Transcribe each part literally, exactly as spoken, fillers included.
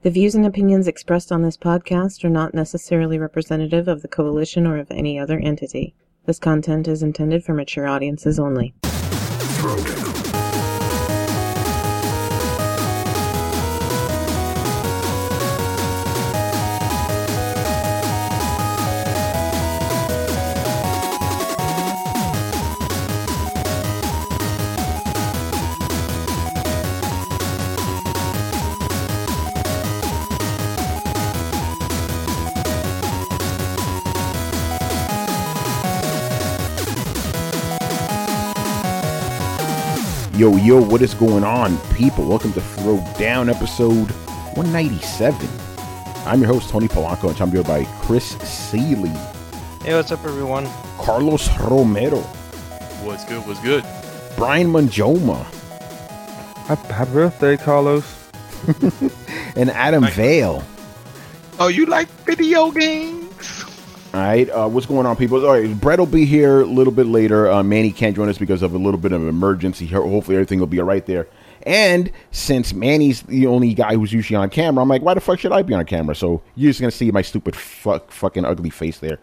The views and opinions expressed on this podcast are not necessarily representative of the Coalition or of any other entity. This content is intended for mature audiences only. Yo, yo, what is going on, people? Welcome to Throwdown episode one ninety-seven. I'm your host, Tony Polanco, and I'm joined by Chris Seeley. Hey, what's up, everyone? Carlos Romero. What's good, what's good? Brian Manjoma. Happy birthday, Carlos. And Adam Thank Vale. Oh, you like video games? All right, uh, what's going on, people? All right, Brett will be here a little bit later. Uh, Manny can't join us because of a little bit of an emergency. Hopefully, everything will be all right there. And since Manny's the only guy who's usually on camera, I'm like, why the fuck should I be on camera? So you're just going to see my stupid fuck, fucking ugly face there.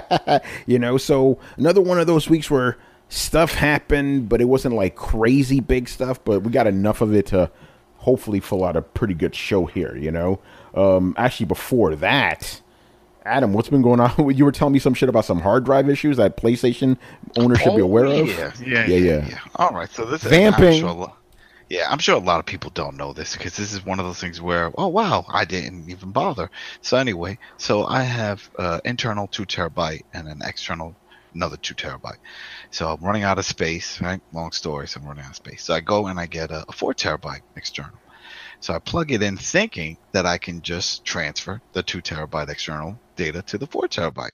You know, so another one of those weeks where stuff happened, but it wasn't like crazy big stuff, but we got enough of it to hopefully fill out a pretty good show here, you know? Um, actually, before that... Adam, what's been going on? You were telling me some shit about some hard drive issues that PlayStation owners should oh, be aware yeah. of. Yeah, yeah, yeah, yeah, yeah. All right, so this Vamping. is I'm sure, yeah, I'm sure a lot of people don't know this because this is one of those things where, oh wow, I didn't even bother. So anyway, so I have uh, internal two terabyte and an external another two terabyte. So I'm running out of space. Right, long story. So I'm running out of space. So I go and I get a, a four terabyte external. So I plug it in thinking that I can just transfer the two terabyte external data to the four terabyte.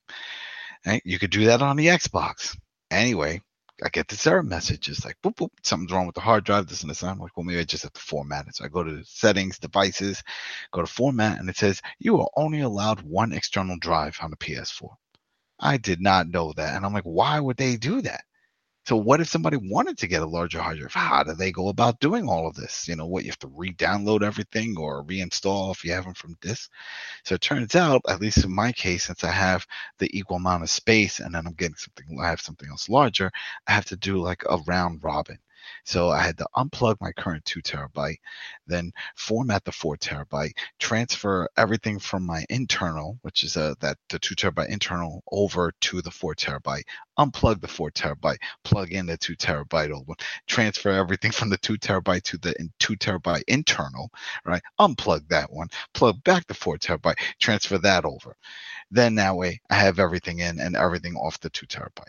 And you could do that on the Xbox. Anyway, I get this error message. It's like, boop, boop, something's wrong with the hard drive, this and this. I'm like, well, maybe I just have to format it. So I go to settings, devices, go to format, and it says, you are only allowed one external drive on the P S four. I did not know that. And I'm like, why would they do that? So what if somebody wanted to get a larger hard drive? How do they go about doing all of this? You know, what, you have to re-download everything or reinstall if you have them from disk? So it turns out, at least in my case, since I have the equal amount of space and then I'm getting something, I have something else larger, I have to do like a round robin. So I had to unplug my current two terabyte, then format the four terabyte, transfer everything from my internal, which is uh, that the two terabyte internal, over to the four terabyte, unplug the four terabyte, plug in the two terabyte old one, transfer everything from the two terabyte to the in two terabyte internal, right? Unplug that one, plug back the four terabyte, transfer that over. Then that way I have everything in and everything off the two terabyte.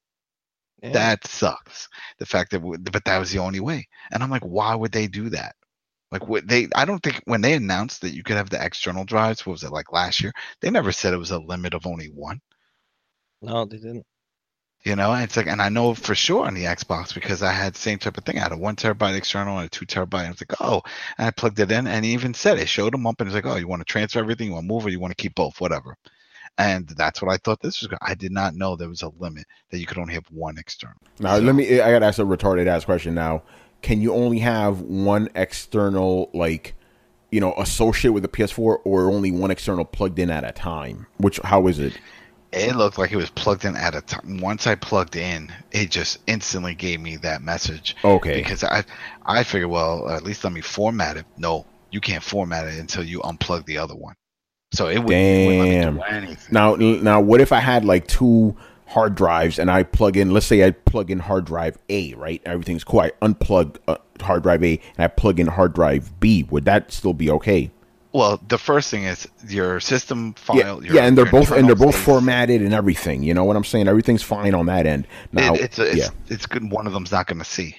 Yeah. That sucks. The fact that, but that was the only way. And I'm like, why would they do that? Like, what they, I don't think when they announced that you could have the external drives, what was it, like last year? They never said it was a limit of only one. No, they didn't. You know, it's like, and I know for sure on the Xbox because I had the same type of thing. I had a one terabyte external and a two terabyte. And I was like, oh, and I plugged it in, and he even said it, showed him up, and he's like, oh, you want to transfer everything? You want to move it? You want to keep both? Whatever. And that's what I thought this was going. I did not know there was a limit that you could only have one external. Now, so, let me, I got to ask a retarded ass question now. Can you only have one external, like, you know, associated with the P S four, or only one external plugged in at a time? Which, how is it? It looked like it was plugged in at a time. Once I plugged in, it just instantly gave me that message. Okay. Because I, I figured, well, at least let me format it. No, you can't format it until you unplug the other one. So it wouldn't, it wouldn't let me do anything. Now, now, what if I had like two hard drives and I plug in, let's say I plug in hard drive A, right? Everything's cool. I unplug uh, hard drive A and I plug in hard drive B. Would that still be okay? Well, the first thing is your system file. Yeah, your, yeah and they're both and they're both space. formatted and everything. You know what I'm saying? Everything's fine on that end. Now, it, it's, a, it's yeah. it's good. One of them's not going to see.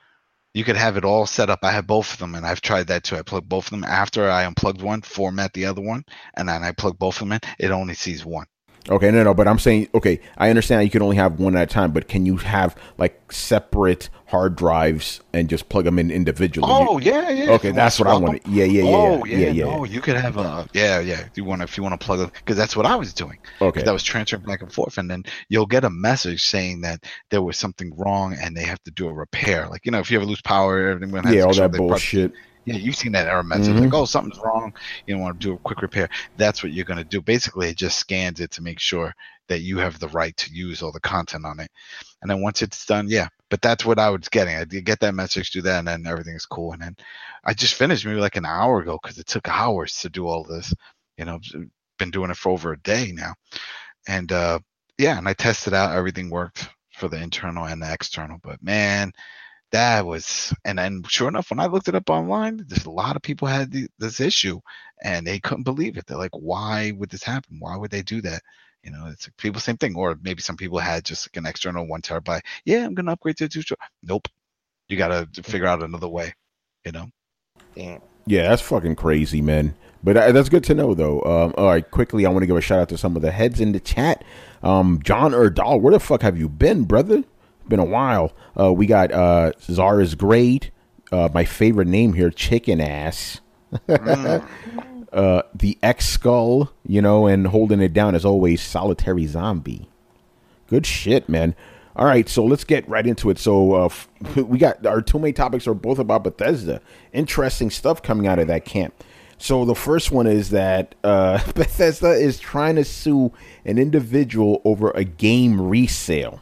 You could have it all set up. I have both of them, and I've tried that too. I plug both of them after I unplugged one, format the other one, and then I plug both of them in. It only sees one. Okay, no, no, but I'm saying, okay, I understand you can only have one at a time, but can you have like separate hard drives and just plug them in individually? Oh, you, yeah, yeah. Okay, that's what I want. Yeah, yeah, yeah. Oh, yeah, yeah, yeah. No, you could have a, yeah, yeah. If you want to, if you want to plug it, because that's what I was doing. Okay. I was transferring back and forth, and then you'll get a message saying that there was something wrong and they have to do a repair. Like, you know, if you ever lose power, everything. Yeah, all that bullshit. Yeah, you've seen that error message. Mhm. Like, oh, something's wrong. You want to do a quick repair. That's what you're going to do. Basically, it just scans it to make sure that you have the right to use all the content on it. And then once it's done, yeah. But that's what I was getting. I did get that message, do that, and then everything's cool. And then I just finished maybe like an hour ago because it took hours to do all this. You know, been doing it for over a day now. And uh, yeah, and I tested out. Everything worked for the internal and the external. But man, that was, and then sure enough, when I looked it up online, there's a lot of people had the, this issue, and they couldn't believe it. They're like, "Why would this happen? Why would they do that?" You know, it's like people same thing, or maybe some people had just like an external one terabyte. Yeah, I'm gonna upgrade to two. Nope, you gotta figure out another way. You know. Damn. Yeah, that's fucking crazy, man. But uh, that's good to know, though. Um, all right, quickly, I want to give a shout out to some of the heads in the chat. Um, John Erdal, where the fuck have you been, brother? Been a while. Uh, we got uh, Zara's Grade, uh, my favorite name here, Chicken Ass. mm. uh, the X Skull, you know, and holding it down as always, Solitary Zombie. Good shit, man. All right, so let's get right into it. So uh, f- we got our two main topics are both about Bethesda. Interesting stuff coming out of that camp. So the first one is that uh, Bethesda is trying to sue an individual over a game resale.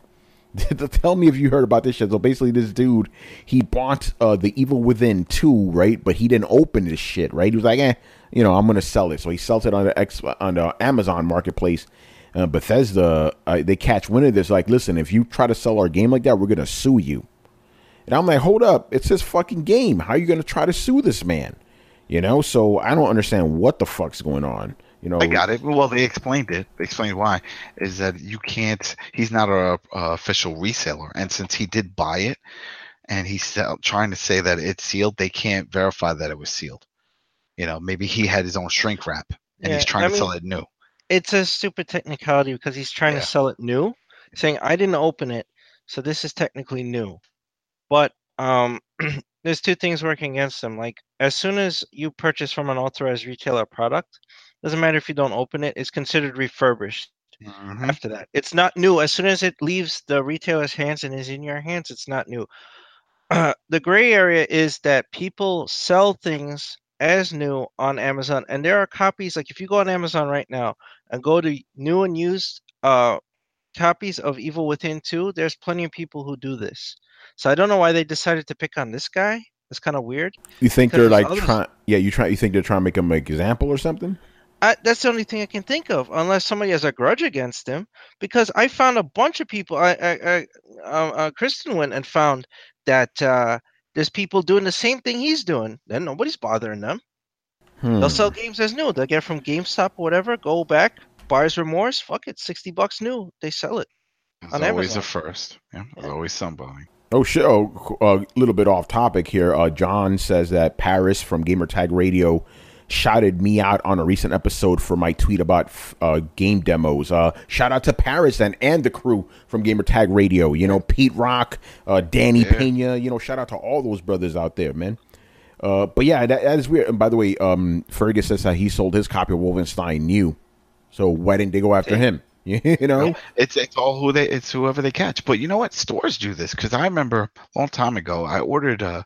Tell me if you heard about this shit. So basically, this dude, he bought uh, the Evil Within two, right? But he didn't open this shit, right? He was like, eh, you know, I'm gonna sell it. So he sells it on the X on the Amazon Marketplace. Uh, Bethesda, uh, they catch wind of this. Like, listen, if you try to sell our game like that, we're gonna sue you. And I'm like, hold up, it's his fucking game. How are you gonna try to sue this man? You know, so I don't understand what the fuck's going on. You know, I got it. Well, they explained it. They explained why. Is that you can't. He's not a, a official reseller, and since he did buy it, and he's sell, trying to say that it's sealed, they can't verify that it was sealed. You know, maybe he had his own shrink wrap, and Yeah, he's trying I to mean, sell it new. It's a stupid technicality because he's trying Yeah. to sell it new, saying I didn't open it, so this is technically new. But um, there's two things working against him. Like, as soon as you purchase from an authorized retailer product, doesn't matter if you don't open it, it's considered refurbished Mm-hmm. after that. It's not new. As soon as it leaves the retailer's hands and is in your hands, it's not new. Uh, the gray area is that people sell things as new on Amazon, and there are copies. Like, if you go on Amazon right now and go to new and used uh, copies of Evil Within two, there's plenty of people who do this. So I don't know why they decided to pick on this guy. It's kind of weird. You think Because they're there's like others- trying? Yeah, you try. You think they're trying to make him an example or something? I, that's the only thing I can think of, unless somebody has a grudge against him. Because I found a bunch of people. I, I, I uh, uh, Kristen went and found that uh, there's people doing the same thing he's doing. Then nobody's bothering them. Hmm. They'll sell games as new. They'll get it from GameStop or whatever. Go back, buyer's remorse. Fuck it, sixty bucks new. They sell it. There's on always Amazon. a first. Yeah, there's Yeah. always somebody. Oh shit! Oh, a little bit off topic here. Uh, John says that Paris from Gamertag Radio shouted me out on a recent episode for my tweet about uh, game demos. Uh, shout out to Paris and and the crew from Gamertag Radio. You know, Pete Rock, uh, Danny Yeah. Pena. You know, shout out to all those brothers out there, man. Uh, but yeah, that, that is weird. And by the way, um, Fergus says that he sold his copy of Wolfenstein new. So why didn't they go after him? You know, It's it's all who they it's whoever they catch. But you know what? Stores do this because I remember a long time ago I ordered a.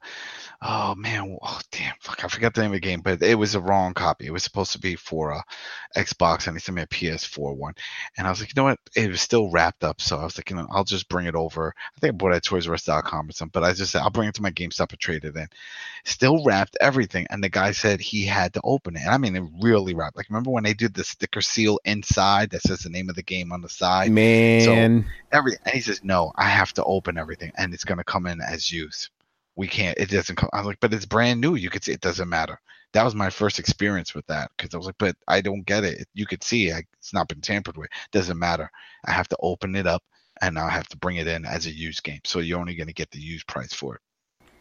Oh man! Oh damn! Fuck! I forgot the name of the game, but it was a wrong copy. It was supposed to be for uh, Xbox, and he sent me a P S four one. And I was like, you know what? It was still wrapped up, so I was like, you know, I'll just bring it over. I think I bought it at Toys R Us dot com or something. But I just said I'll bring it to my GameStop and trade it in. Still wrapped everything, and the guy said he had to open it. And I mean, it really wrapped. Like, remember when they did the sticker seal inside that says the name of the game on the side? man. Everything. And he says, no, I have to open everything, and it's gonna come in as used. We can't. It doesn't come. I was like, but it's brand new. You could see it doesn't matter. That was my first experience with that because I was like, but I don't get it. You could see I, it's not been tampered with. Doesn't matter. I have to open it up and I have to bring it in as a used game. So you're only going to get the used price for it.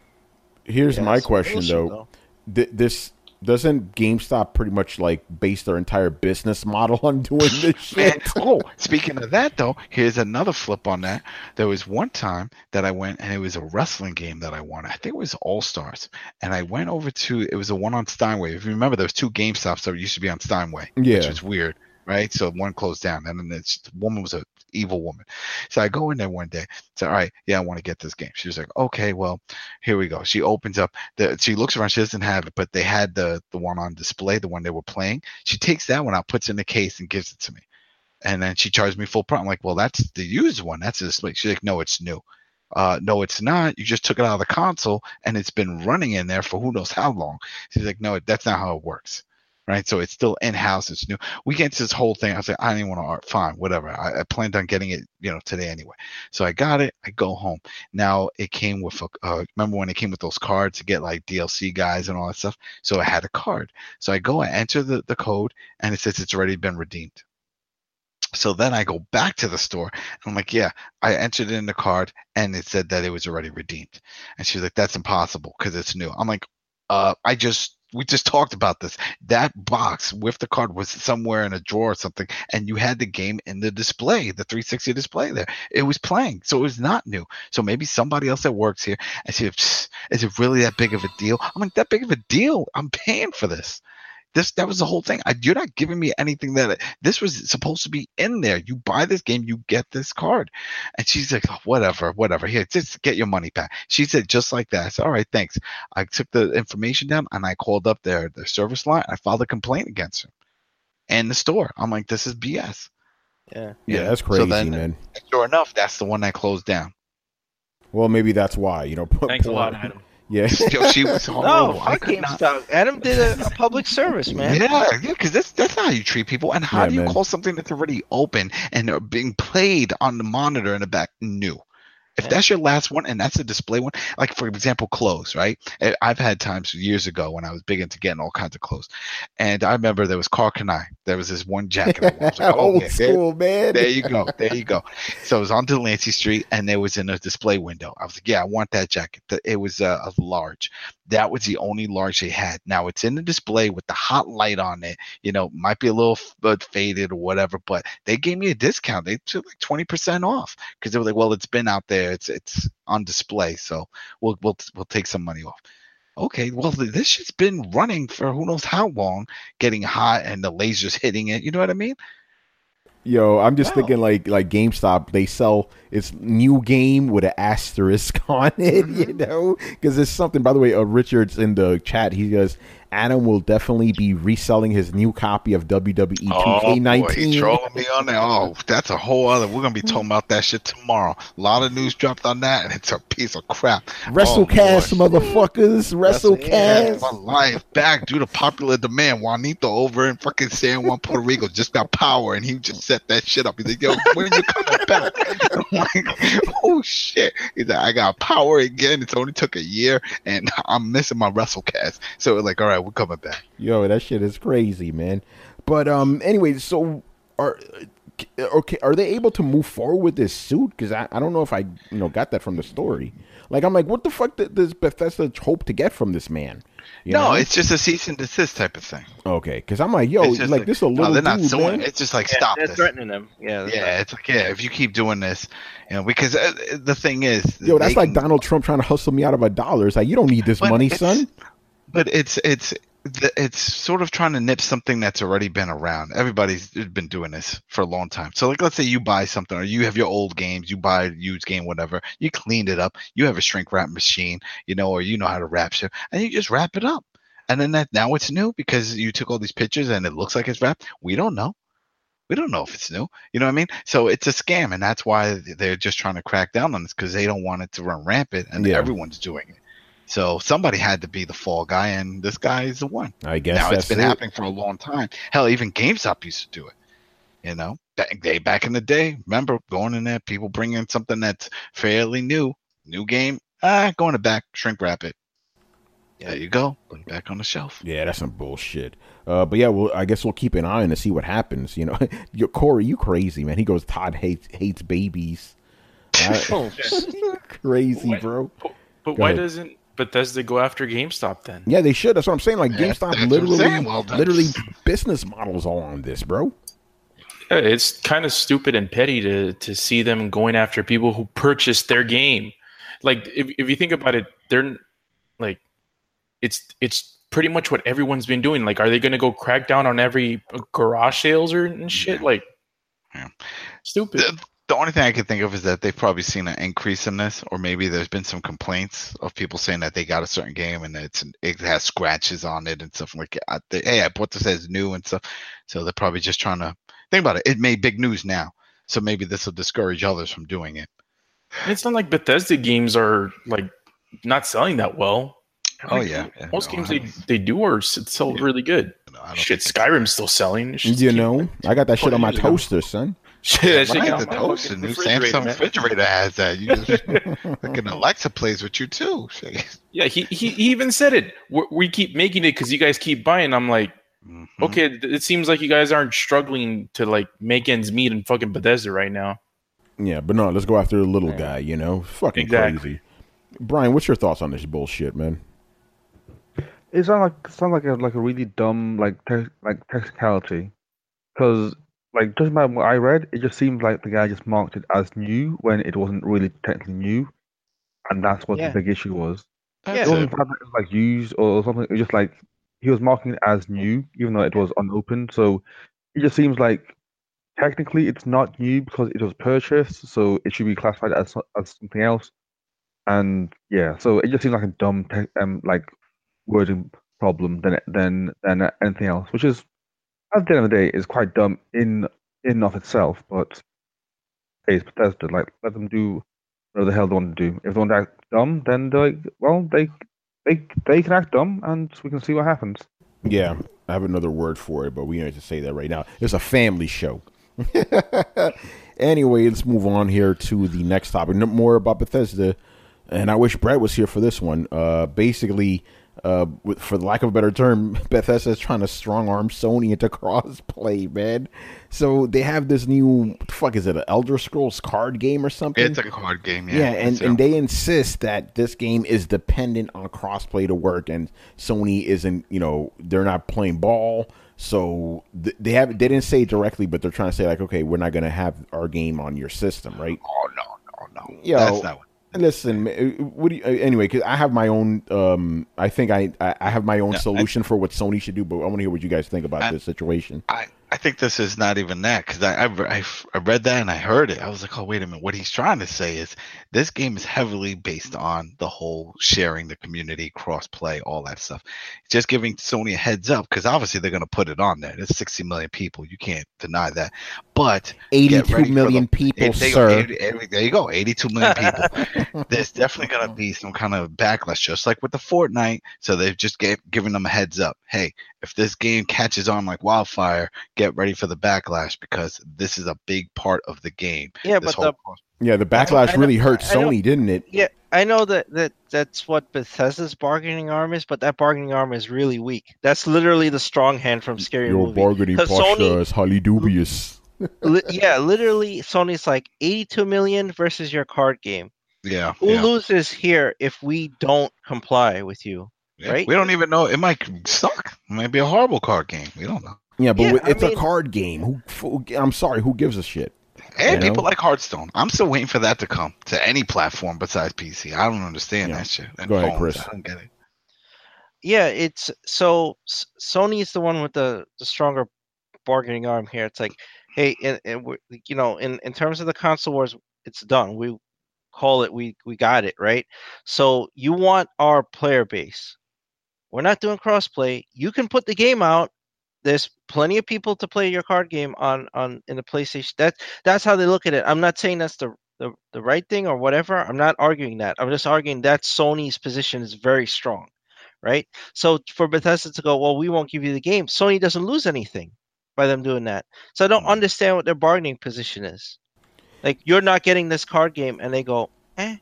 Here's Yeah, my it's question bullshit, though. Th- this doesn't GameStop pretty much like base their entire business model on doing this Man, shit? oh, speaking of that though, here's another flip on that. There was one time that I went and it was a wrestling game that I wanted. I think it was All Stars, and I went over to it was a one on Steinway. If you remember, there was two GameStops that used to be on Steinway, Yeah. which was weird, right? So one closed down, and then this woman was a evil woman. So I go in there one day. Say, all right, yeah, I want to get this game. She was like, okay, well, here we go. She opens up the. She looks around. She doesn't have it, but they had the the one on display, the one they were playing. She takes that one out, puts it in the case, and gives it to me. And then she charged me full price. I'm like, well, that's the used one. That's the display. She's like, no, it's new. Uh, no, it's not. You just took it out of the console, and it's been running in there for who knows how long. She's like, no, that's not how it works. Right, so it's still in house. It's new. We get to this whole thing. I was like, I didn't want to art. Fine, whatever. I, I planned on getting it, you know, today anyway. So I got it. I go home. Now it came with a. Uh, remember when it came with those cards to get like D L C guys and all that stuff? So I had a card. So I go, I enter the the code, and it says it's already been redeemed. So then I go back to the store, and I'm like, yeah, I entered in the card, and it said that it was already redeemed. And she's like, that's impossible because it's new. I'm like, uh, I just. We just talked about this. That box with the card was somewhere in a drawer or something, and you had the game in the display, the three sixty display there. It was playing, so it was not new. So maybe somebody else that works here, and she, is it really that big of a deal? I'm like, that big of a deal? I'm paying for this. This that was the whole thing. I, you're not giving me anything that this was supposed to be in there. You buy this game, you get this card. And she's like, oh, whatever, whatever. Here, just get your money back. She said just like that. I said, all right, thanks. I took the information down and I called up their their service line. I filed a complaint against her and the store. I'm like, this is B S. Yeah, yeah, that's crazy, so then, man. Sure enough, that's the one that closed down. Well, maybe that's why. You know, put, Thanks put, a lot, Adam. Yeah, Yo, she was no, horrible. I fuck could not. GameStop. Adam did a, a public service, man. Yeah, yeah, because that's that's not how you treat people. And how Yeah, do you man. call something that's already open and uh, being played on the monitor in the back new? If Yeah. that's your last one and that's a display one, like for example, clothes, right? I- I've had times years ago when I was big into getting all kinds of clothes, and I remember there was Carl Kanai. There was this one jacket. I was like, oh, old yeah, there- school, man. There you go. There you go. So it was on Delancey Street, and there was in a display window. I was like, yeah, I want that jacket. The- It was uh, a large. That was the only large they had. Now it's in the display with the hot light on it. You know, might be a little f- uh, faded or whatever, but they gave me a discount. They took like twenty percent off because they were like, well, it's been out there. It's it's on display, so we'll we'll we'll take some money off. Okay, well, this shit's been running for who knows how long, getting hot and the lasers hitting it. You know what I mean? Yo, I'm just Wow. thinking like like GameStop. They sell its new game with an asterisk on it, you know, because there's something. By the way, uh, Richard's in the chat. He goes, Adam will definitely be reselling his new copy of W W E two K Boy, he nineteen. trolling me on that. Oh, that's a whole other. We're gonna be talking about that shit tomorrow. A lot of news dropped on that, and it's a piece of crap. WrestleCast, Oh, boy. motherfuckers. Yeah, WrestleCast. my life back due to popular demand. Juanito over in fucking San Juan, Puerto Rico just got power, and he just set that shit up. He's like, yo, when you coming back? I'm like, oh shit. He's like, I got power again. It's only took a year, and I'm missing my WrestleCast. So we're like, all right, we're coming back. Yo, that shit is crazy, man. But um, anyway, so are okay? Are they able to move forward with this suit? Because I, I don't know if I you know got that from the story. Like I'm like, what the fuck did does Bethesda hope to get from this man? You no, know? it's just a cease and desist type of thing. Okay, because I'm like, yo, It's just like this a little no, they're not dude, suing. man. It's just like Yeah, stop they're this. threatening them. Yeah, that's right. Yeah, it's like yeah. If you keep doing this, you know, because uh, the thing is, Yo, that's they like can- Donald Trump trying to hustle me out of a dollar. It's like you don't need this But money, it's- son. But it's it's the- it's sort of trying to nip something that's already been around. Everybody's been doing this for a long time. So like, let's say you buy something, or you have your old games, you buy a used game, whatever. You cleaned it up. You have a shrink wrap machine, you know, or you know how to wrap shit, and you just wrap it up. And then that now it's new because you took all these pictures and it looks like it's wrapped. We don't know. We don't know if it's new. You know what I mean? So it's a scam, and that's why they're just trying to crack down on this because they don't want it to run rampant, and Yeah. everyone's doing it. So somebody had to be the fall guy, and this guy is the one. I guess Now that's it's been it. happening for a long time. Hell, even GameStop used to do it. You know, back, they back in the day. Remember going in there, people bring in something that's fairly new, new game. Ah, go in the back, shrink wrap it. There you go. Put it back on the shelf. Yeah, that's some bullshit. Uh, but yeah, well, I guess we'll keep an eye on to see what happens. You know, Yo, Corey, you crazy, man. He goes, Todd hates hates babies. I- Oh, crazy, What? bro. But, but Go why ahead. doesn't Bethesda go after GameStop then? Yeah, they should. That's what I'm saying. Like Yeah, GameStop, that's what I'm literally, saying. Well, that's- literally, business models all on this, bro. Yeah, it's kind of stupid and petty to to see them going after people who purchased their game. Like if if you think about it, they're like it's it's pretty much what everyone's been doing. Like, are they going to go crack down on every garage sales or and shit? Like, Yeah. stupid. The, The only thing I can think of is that they've probably seen an increase in this, or maybe there's been some complaints of people saying that they got a certain game and it's it has scratches on it and stuff like that. They, hey, I bought this as new and stuff. So they're probably just trying to think about it. It made big news now, so maybe this will discourage others from doing it. And it's not like Bethesda games are like not selling that well. Oh Like, yeah, yeah. most No, games I- they, they do are s- sell Yeah. really good. no, I don't Shit, think- Skyrim's still selling. It's just You keep- know, I got that shit on my Put it in. toaster, son. Shit, that shit Right, got the my toaster, fucking new refrigerator, Samsung man. refrigerator has that. You just fucking Alexa plays with you too. Shit. Yeah, he, he he even said it. we we keep making it because you guys keep buying. I'm like, Mhm. okay, th- it seems like you guys aren't struggling to like make ends meet in fucking Bethesda right now. Yeah, but no, let's go after the little Yeah. guy. You know, fucking Exactly. crazy. Brian, what's your thoughts on this bullshit, man? It sounds like it sounds like a like a really dumb like te- like technicality, because like just about what I read, it just seems like the guy just marked it as new when it wasn't really technically new, and that's what Yeah. the big issue was. Yeah. It That's wasn't it. that it was like used or something. It was just like he was marking it as new, even though it was unopened. So it just seems like technically it's not new because it was purchased, so it should be classified as so- as something else. And yeah, so it just seems like a dumb te- um like wording problem than than than anything else, which is at the end of the day is quite dumb in in and of itself. But hey, it's Bethesda. Like, let them do whatever the hell they want to do. If they want to act dumb, then they're like, well, they they they can act dumb, and we can see what happens. Yeah, I have another word for it, but we don't have to say that right now. It's a family show. Anyway, let's move on here to the next topic. No more about Bethesda, and I wish Brett was here for this one. Uh, basically, uh, with, for the lack of a better term, Bethesda is trying to strong arm Sony into crossplay, man. So they have this new, what the fuck is it, an Elder Scrolls card game or something? It's a card game, yeah. Yeah, and, It's, and uh, they insist that this game is dependent on crossplay to work, and Sony isn't, you know, they're not playing ball. So th- they have they didn't say it directly, but they're trying to say like, okay, we're not going to have our game on your system, right? Oh no, no, no. Yo, That's not what. Listen, ma- what do you, uh, anyway? Because I have my own. Um, I think I I I have my own No, I- solution for what Sony should do, but I want to hear what you guys think about I- this situation. I, I think this is not even that because I, I, I I read that and I heard it. I was like, oh, wait a minute. What he's trying to say is this game is heavily based on the whole sharing the community, cross play, all that stuff. Just giving Sony a heads up because obviously they're going to put it on there. There's sixty million people. You can't deny that. But get Eighty-two ready for million the- people, There you, sir. go, eighty, eighty, there you go, eighty-two million people. There's definitely going to be some kind of backlash, just like with the Fortnite. So they've just gave, given them a heads up. Hey, if this game catches on like wildfire, get ready for the backlash because this is a big part of the game. Yeah, This but the whole- Yeah, the I backlash know- really hurt I know- Sony, didn't it? Yeah, I know that, that that's what Bethesda's bargaining arm is, but that bargaining arm is really weak. That's literally the strong hand from Scary Your Movie. bargaining 'Cause posture Sony- is highly dubious. Li- yeah, literally, Sony's like eighty-two million versus your card game. yeah, Who yeah. loses here if we don't comply with you? Yeah, right? We don't even know. It might suck. It might be a horrible card game. We don't know. Yeah, but Yeah, with- I it's a mean- card game. Who, who? I'm sorry, who gives a shit? Hey, You people know? like Hearthstone. I'm still waiting for that to come to any platform besides P C. I don't understand Yeah. that shit. And Go ahead, phones, Chris. I don't get it. Yeah, it's so S- Sony's the one with the, the stronger bargaining arm here. It's like, hey, and, and we're, you know, in, in terms of the console wars, it's done. We call it. We we got it right. So you want our player base. We're not doing crossplay. You can put the game out. There's plenty of people to play your card game on on in the PlayStation. That that's how they look at it. I'm not saying that's the the, the right thing or whatever. I'm not arguing that. I'm just arguing that Sony's position is very strong, right? So for Bethesda to go, well, we won't give you the game. Sony doesn't lose anything by them doing that. So I don't Mm. understand what their bargaining position is. Like, you're not getting this card game, and they go, eh,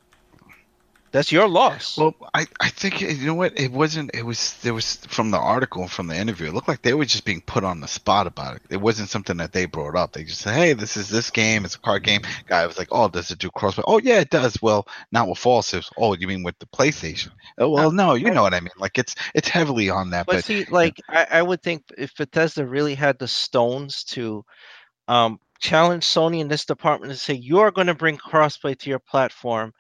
that's your loss. Well, I, I think you know what it wasn't. It was there was from the article and from the interview. It looked like they were just being put on the spot about it. It wasn't something that they brought up. They just said, "Hey, this is this game. It's a card game." Guy was like, "Oh, does it do crossplay?" "Oh, yeah, it does." "Well, not with False." "Oh, you mean with the PlayStation?" "Oh, well, no, you know what I mean. Like it's it's heavily on that." But, But, see, like, I, I would think if Bethesda really had the stones to um, challenge Sony in this department and say, you're going to bring crossplay to your platform,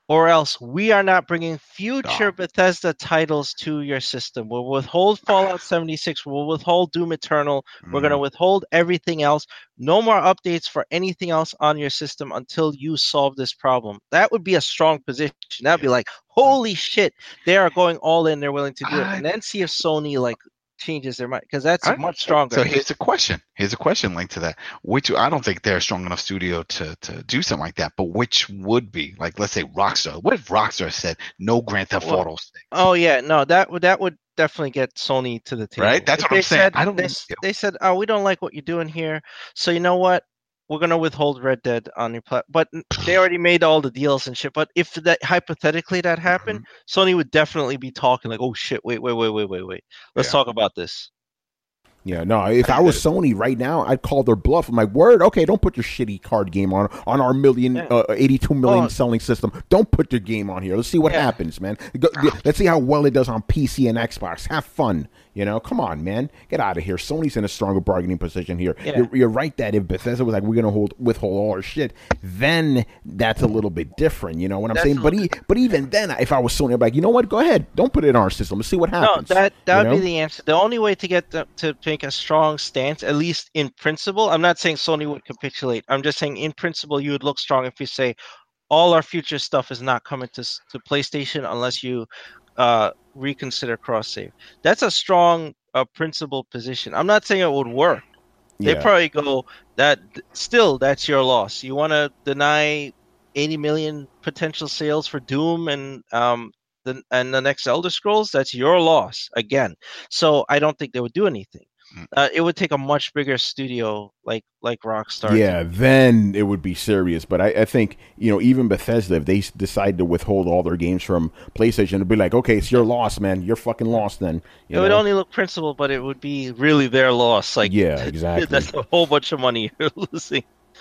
or else we are not bringing future Oh. Bethesda titles to your system. We'll withhold Fallout seventy-six. We'll withhold Doom Eternal. We're going to Mm. withhold everything else. No more updates for anything else on your system until you solve this problem. That would be a strong position. That'd be like, holy shit, they are going all in. They're willing to do it. I- And then see if Sony like changes their mind, because that's I- much stronger. So here's a question. Here's a question linked to that. Which I don't think they're a strong enough studio to, to do something like that. But which would be, like, let's say Rockstar. What if Rockstar said no Grand Theft Well, Auto six? Oh yeah, no, that would that would definitely get Sony to the table. Right? That's If what I'm they saying. said- I don't- They, s- they said, "Oh, we don't like what you're doing here, so you know what? We're gonna withhold Red Dead on your platform." But n- they already made all the deals and shit. But if that hypothetically that happened, Mm-hmm. Sony would definitely be talking like, "Oh shit, wait, wait, wait, wait, wait, wait. Let's Yeah. talk about this." Yeah, no. If I was Sony right now, I'd call their bluff. I'm like, word, okay, don't put your shitty card game on on our million, Yeah. uh, eighty-two million Oh. selling system. Don't put your game on here. Let's see what Yeah. happens, man. Go, let's see how well it does on P C and Xbox. Have fun. You know, come on, man, get out of here. Sony's in a stronger bargaining position here. Yeah. You're, you're right that if Bethesda was like, we're gonna hold withhold all our shit, then that's a little bit different. You know what I'm That's saying? a But little e- but even then, if I was Sony, I'd be like, you know what? Go ahead, don't put it on our system. Let's see what No, happens. that that you would be know? the answer. The only way to get them to make a strong stance, at least in principle, I'm not saying Sony would capitulate. I'm just saying in principle, you would look strong if you say all our future stuff is not coming to s- to PlayStation unless you uh, reconsider cross save. That's a strong uh, principled position. I'm not saying it would work. They Yeah. probably go that still that's your loss. You want to deny eighty million potential sales for Doom and um the and the next Elder Scrolls. That's your loss again. So I don't think they would do anything. Mm. Uh, it would take a much bigger studio like like Rockstar. to- Yeah, then it would be serious. But I, I think, you know, even Bethesda, if they s- decide to withhold all their games from PlayStation, it'd be like, okay, it's your loss, man. You're fucking lost then. You it would know? only look principled, but it would be really their loss. Like Yeah, exactly. that's a whole bunch of money you're losing.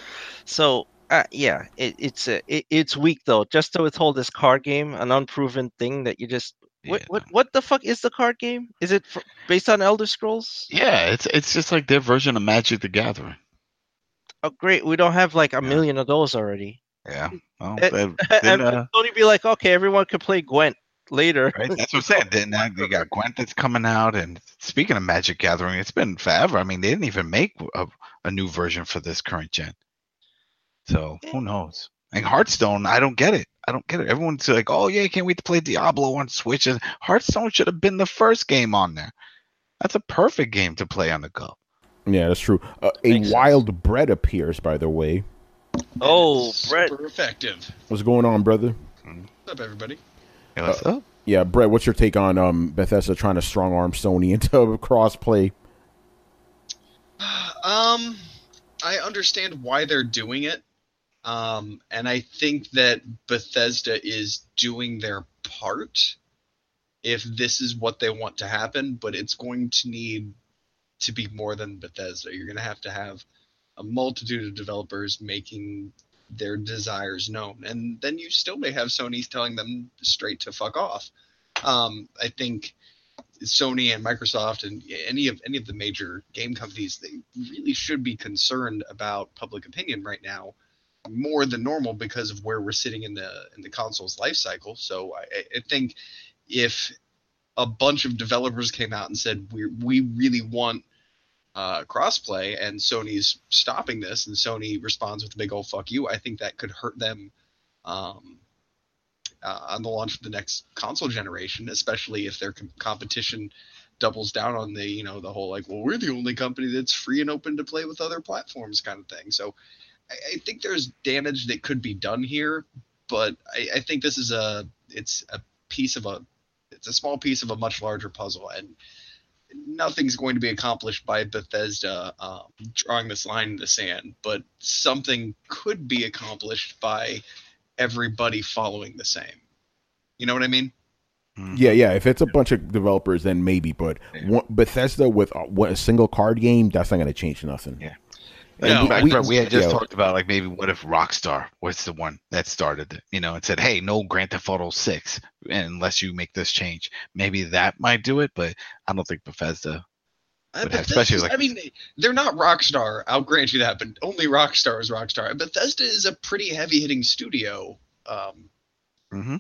So uh, yeah, it, it's uh, it, it's weak though. Just to withhold this card game, an unproven thing that you just what Yeah. what what the fuck is the card game? Is it fr- based on Elder Scrolls? Yeah, it's it's just like their version of Magic the Gathering. Oh great, we don't have like a Yeah. million of those already. Yeah. Well, Eh, then, and then, uh, Sony be like, okay, everyone can play Gwent later. right? That's what I'm saying. Then now they got Gwent that's coming out, and speaking of Magic Gathering, it's been forever. I mean, they didn't even make a, a new version for this current gen. So who knows? Like Hearthstone, I don't get it. I don't get it. Everyone's like, "Oh yeah, can't wait to play Diablo on Switch." And Hearthstone should have been the first game on there. That's a perfect game to play on the go. Yeah, that's true. Uh, a Makes sense. wild bread appears, by the way. Oh, It's Brett. super effective. What's going on, brother? What's up, everybody? Hey, what's up? Yeah, Brett, what's your take on um, Bethesda trying to strong arm Sony into cross-play? Um, I understand why they're doing it, um, and I think that Bethesda is doing their part if this is what they want to happen, but it's going to need to be more than Bethesda. You're going to have to have a multitude of developers making their desires known, and then you still may have Sony telling them straight to fuck off. Um, I think Sony and Microsoft and any of any of the major game companies, they really should be concerned about public opinion right now more than normal because of where we're sitting in the in the console's life cycle. So I, I think if a bunch of developers came out and said we we really want uh, crossplay and Sony's stopping this, and Sony responds with a big old fuck you, I think that could hurt them um, uh, on the launch of the next console generation, especially if their com- competition doubles down on the, you know, the whole like, well, we're the only company that's free and open to play with other platforms kind of thing. So I, I think there's damage that could be done here, but I, I think this is a, it's a piece of a, it's a small piece of a much larger puzzle, and nothing's going to be accomplished by Bethesda um, drawing this line in the sand, but something could be accomplished by everybody following the same. You know what I mean? Yeah, yeah. If it's a bunch of developers, then maybe. But one, Bethesda with a, what, a single card game, that's not going to change nothing. Yeah. No, In fact, we- Brett, we had just yeah. talked about like maybe what if Rockstar was the one that started it, you know, and said, "Hey, no Grand Theft Auto six unless you make this change." Maybe that might do it, but I don't think Bethesda. Uh, Would have- Bethesda's- especially, like- I mean, they're not Rockstar. I'll grant you that, but only Rockstar is Rockstar. Bethesda is a pretty heavy-hitting studio, um, Mm-hmm.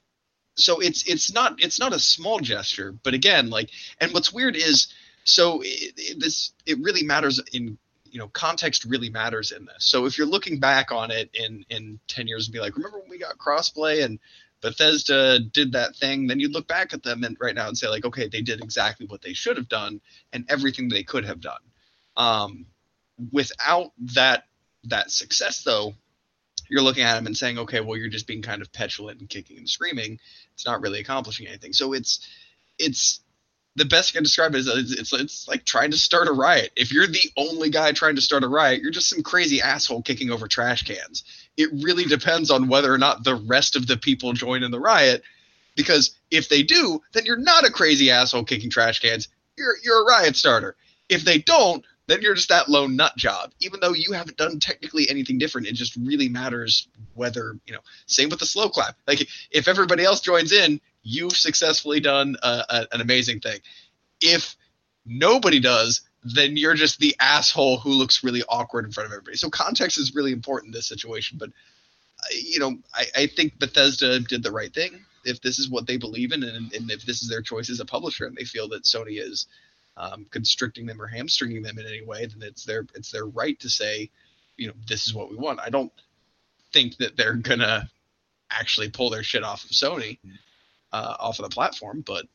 So it's it's not it's not a small gesture, but again, like, and what's weird is, so it, it, this it really matters in, you know, context really matters in this. So if you're looking back on it in in ten years and be like, remember when we got crossplay and Bethesda did that thing, then you look back at them and right now and say like, okay, they did exactly what they should have done and everything they could have done. Um, without that that success, though, you're looking at them and saying, okay, well, you're just being kind of petulant and kicking and screaming. It's not really accomplishing anything. So it's it's the best I can describe it is it's, it's it's like trying to start a riot. If you're the only guy trying to start a riot, you're just some crazy asshole kicking over trash cans. It really depends on whether or not the rest of the people join in the riot, because if they do, then you're not a crazy asshole kicking trash cans. You're you're a riot starter. If they don't, then you're just that lone nut job. Even though you haven't done technically anything different, it just really matters whether, you know, same with the slow clap. Like, if everybody else joins in, you've successfully done a, a, an amazing thing. If nobody does, then you're just the asshole who looks really awkward in front of everybody. So context is really important in this situation. But, you know, I, I think Bethesda did the right thing. If this is what they believe in, and, and if this is their choice as a publisher, and they feel that Sony is um, constricting them or hamstringing them in any way, then it's their it's their right to say, you know, this is what we want. I don't think that they're gonna actually pull their shit off of Sony, uh, off of the platform, but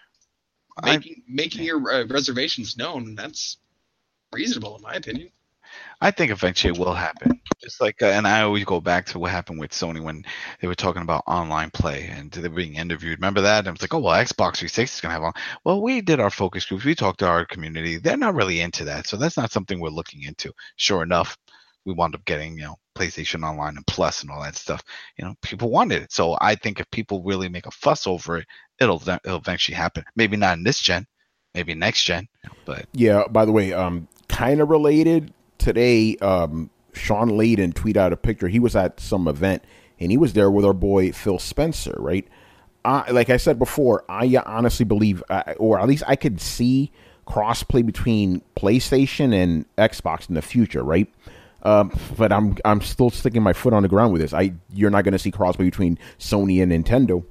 making I, making your uh, reservations known, that's reasonable in my opinion. I think eventually it will happen. Just like, uh, and I always go back to what happened with Sony when they were talking about online play and they were being interviewed. Remember that? And it was like, oh, well, Xbox three sixty is going to have on. Well, we did our focus groups. We talked to our community. They're not really into that. So that's not something we're looking into. Sure enough, we wound up getting, you know, PlayStation Online and Plus and all that stuff. You know, people wanted it. So I think if people really make a fuss over it, it'll, it'll eventually happen. Maybe not in this gen, maybe next gen, but. Yeah, by the way, um, kind of related. Today, um, Sean Layden tweeted out a picture. He was at some event, and he was there with our boy Phil Spencer, right? Uh, like I said before, I honestly believe, uh, or at least I could see crossplay between PlayStation and Xbox in the future, right? Um, but I'm I'm still sticking my foot on the ground with this. I You're not going to see crossplay between Sony and Nintendo.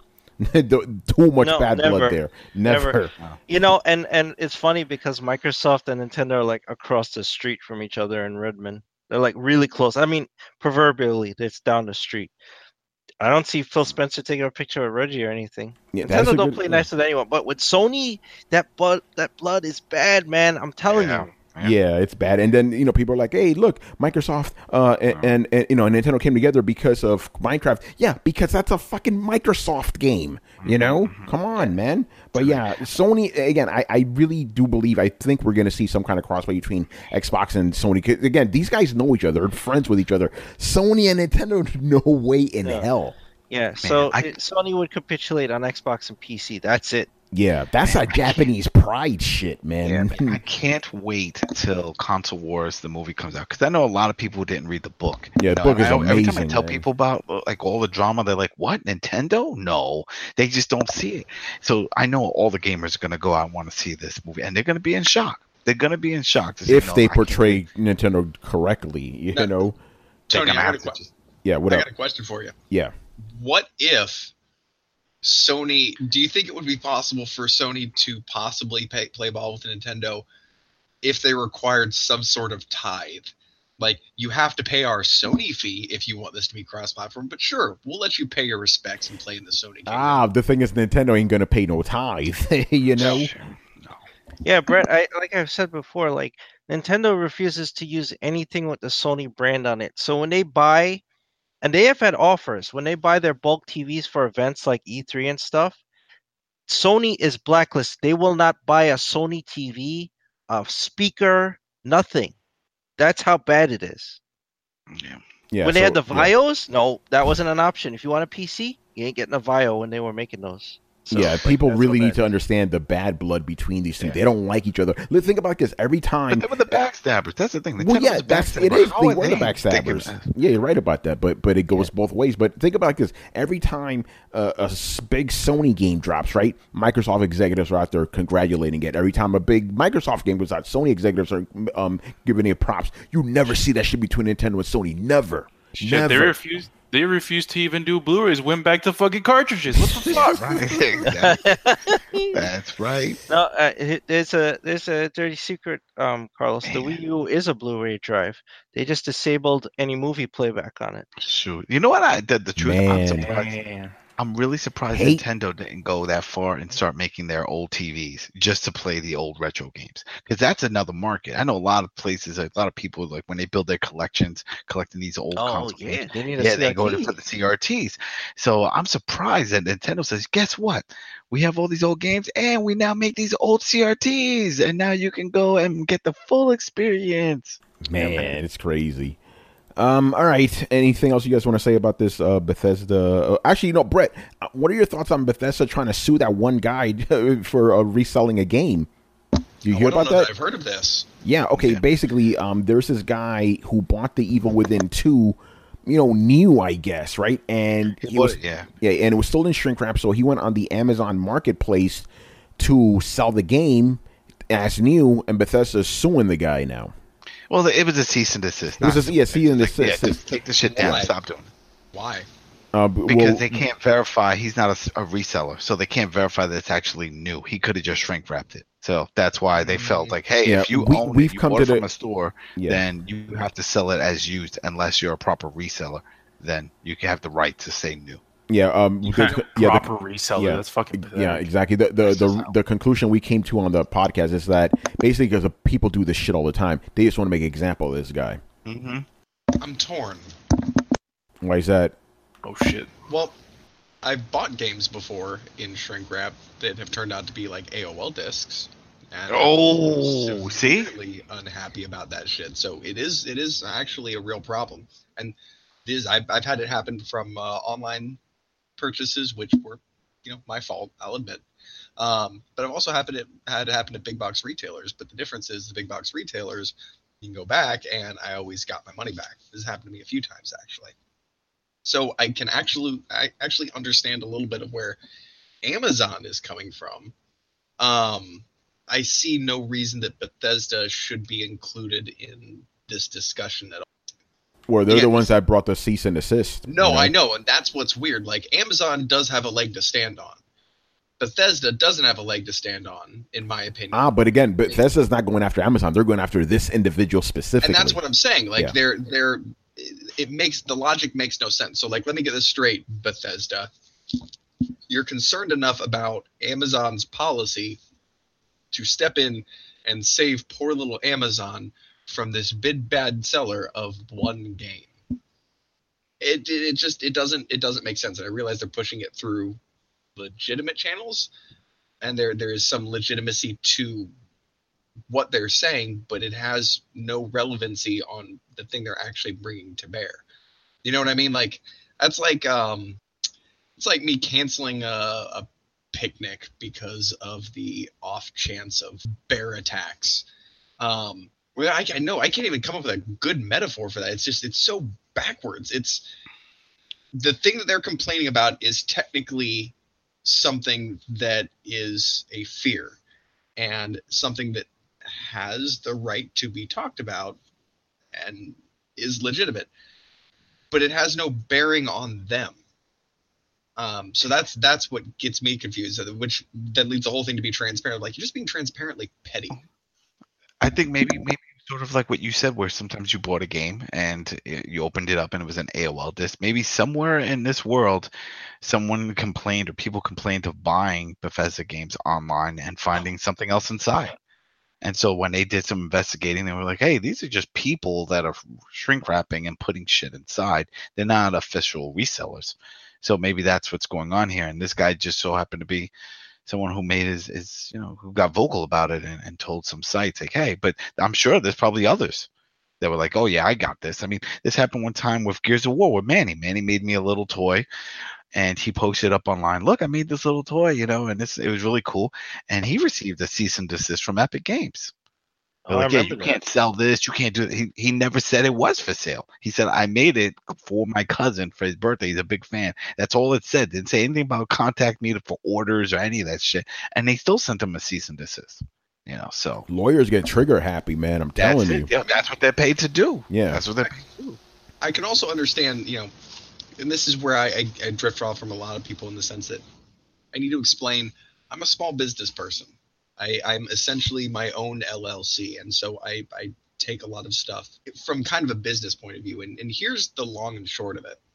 Too much no, bad never, blood there. Never. never. You know, and, and it's funny because Microsoft and Nintendo are like across the street from each other in Redmond. They're like really close. I mean, proverbially, it's down the street. I don't see Phil Spencer taking a picture of Reggie or anything. Yeah, Nintendo don't good, play yeah. nice with anyone. But with Sony, that blood, that blood is bad, man. I'm telling yeah. you. Yeah. yeah, it's bad. And then, you know, people are like, hey, look, Microsoft uh, and, and, and, you know, Nintendo came together because of Minecraft. Yeah, because that's a fucking Microsoft game, you know? Mm-hmm. Come on, man. But yeah, Sony, again, I, I really do believe, I think we're going to see some kind of crossplay between Xbox and Sony. Again, these guys know each other, they're friends with each other. Sony and Nintendo, no way in yeah. hell. Yeah, man, so I, it, Sony would capitulate on Xbox and P C. That's it. Yeah, that's man, a Japanese pride shit, man. Yeah, man. I can't wait till Console Wars, the movie, comes out, because I know a lot of people who didn't read the book. Yeah, the you know, book is I, amazing. Every time I tell man. people about like all the drama, they're like, "What, Nintendo? No, they just don't see it." So I know all the gamers are gonna go out and want to see this movie, and they're gonna be in shock. They're gonna be in shock to say, if no, they I portray Nintendo correctly. You no, know, Tony, I got, a que- just, yeah, what I up? got a question for you. Yeah, what if Sony, do you think it would be possible for Sony to possibly pay, play ball with Nintendo if they required some sort of tithe? Like, you have to pay our Sony fee if you want this to be cross-platform, but sure, we'll let you pay your respects and play in the Sony game. Ah, the thing is, Nintendo ain't going to pay no tithe, you know? No. Yeah, Brett, I, like I've said before, like, Nintendo refuses to use anything with the Sony brand on it. So when they buy... And they have had offers when they buy their bulk T Vs for events like E three and stuff. Sony is blacklisted. They will not buy a Sony T V, a speaker, nothing. That's how bad it is. Yeah. Yeah. When they so, had the Vios, yeah. no, that wasn't an option. If you want a P C, you ain't getting a Vio when they were making those. So, yeah, like, people really so need to understand the bad blood between these things. Yeah. They don't like each other. Let's think about this. Every time, but they were the backstabbers. That's the thing. The well, yeah, that's it. Is How they were were they the backstabbers. Yeah, you're right about that. But but it goes yeah. both ways. But think about this. Every time uh, a big Sony game drops, right? Microsoft executives are out there congratulating it. Every time a big Microsoft game goes out, Sony executives are um, giving it props. You never see that shit between Nintendo and Sony. Never. Shit, never. They refused. They refuse to even do Blu-rays. Went back to fucking cartridges. What the fuck? Right, exactly. That's right. No, uh, it- there's a there's a dirty secret, um, Carlos. The Wii U is a Blu-ray drive. They just disabled any movie playback on it. Shoot. You know what? I the, the truth. I'm Man. surprised. Man. I'm really surprised Hate- Nintendo didn't go that far and start making their old T Vs just to play the old retro games, because that's another market. I know a lot of places, a lot of people, like when they build their collections, collecting these old Oh console yeah, games. they need a Yeah, C they R go to, T. for the C R Ts. So I'm surprised that Nintendo says, guess what? We have all these old games and we now make these old C R Ts, and now you can go and get the full experience. Man, Yeah, man. it's crazy. Um, all right. Anything else you guys want to say about this uh, Bethesda? Uh, actually, you know, Brett, uh, what are your thoughts on Bethesda trying to sue that one guy for uh, reselling a game? You Oh, hear I don't about know that? I've heard of this. Yeah. Okay. Yeah. Basically, um, there's this guy who bought the Evil Within two, you know, new, I guess, right? And he Well, was, yeah. yeah, and it was still in shrink wrap. So he went on the Amazon Marketplace to sell the game as new, and Bethesda's suing the guy now. Well, it was a cease and desist. It was not- a- yeah, cease and Like, yeah, desist. just take the shit down. Why? Stop doing it. Why? Uh, b- Because well, they can't verify he's not a, s- a reseller, so they can't verify that it's actually new. He could have just shrink wrapped it, so that's why they felt like, hey, Yeah, if you we- own we've it, you come bought to it from the- a store, yeah. then you have to sell it as used, unless you're a proper reseller. Then you can have the right to say new. Yeah, um, You the- can't yeah, the- proper reseller. yeah. That's fucking pathetic. yeah, exactly. The the, the the conclusion we came to on the podcast is that basically because people do this shit all the time, they just want to make an example of this guy. Mm-hmm. I'm torn. Why is that? Oh shit. Well, I've bought games before in shrink wrap that have turned out to be like A O L discs. And Oh, I'm see? severely unhappy about that shit. So it is it is actually a real problem. And this I've I've had it happen from uh, online purchases, which were, you know, my fault, I'll admit. Um, but I've also happened it had it happen at big box retailers. But the difference is the big box retailers, you can go back and I always got my money back. This happened to me a few times actually. So I can actually I actually understand a little bit of where Amazon is coming from. Um, I see no reason that Bethesda should be included in this discussion at all. Well, they're Yeah. the ones that brought the cease and desist. No, you know? I know, and that's what's weird. Like Amazon does have a leg to stand on. Bethesda doesn't have a leg to stand on, in my opinion. Ah, but again, Bethesda's not going after Amazon. They're going after this individual specifically. And that's what I'm saying. Like Yeah. they're they're it makes the logic makes no sense. So like let me get this straight, Bethesda. You're concerned enough about Amazon's policy to step in and save poor little Amazon from this big bad seller of one game. It, it it just it doesn't it doesn't make sense. And I realize they're pushing it through legitimate channels, and there there is some legitimacy to what they're saying, but it has no relevancy on the thing they're actually bringing to bear. You know what I mean? Like that's like um, it's like me canceling a, a picnic because of the off chance of bear attacks. Um, well, I, I know I can't even come up with a good metaphor for that. It's just it's so backwards. It's the thing that they're complaining about is technically something that is a fear and something that has the right to be talked about and is legitimate, but it has no bearing on them. Um, so that's that's what gets me confused, which then leads the whole thing to be transparent. Like you're just being transparently petty. I think maybe maybe sort of like what you said, where sometimes you bought a game and it- you opened it up and it was an A O L disc. Maybe somewhere in this world, someone complained or people complained of buying Bethesda games online and finding something else inside. And so when they did some investigating, they were like, hey, these are just people that are shrink wrapping and putting shit inside. They're not official resellers. So maybe that's what's going on here. And this guy just so happened to be someone who made his, his you know, who got vocal about it and, and told some sites like, hey, but I'm sure there's probably others that were like, oh yeah, I got this. I mean, this happened one time with Gears of War with Manny. Manny made me a little toy and he posted up online, look, I made this little toy, you know, and this, it was really cool. And he received a cease and desist from Epic Games. They're Oh, I like, yeah, you remember that. can't sell this. You can't do it. He, he never said it was for sale. He said, I made it for my cousin for his birthday. He's a big fan. That's all it said. Didn't say anything about contact me for orders or any of that shit. And they still sent him a cease and desist. You know, so Lawyers get trigger happy, man. I'm that's telling you. it. Yeah, that's what they're paid to do. Yeah. That's what they're paid to do. I can also understand, you know, and this is where I, I, I drift off from a lot of people in the sense that I need to explain I'm a small business person. I, I'm essentially my own L L C, and so I, I take a lot of stuff from kind of a business point of view. And, and here's the long and short of it.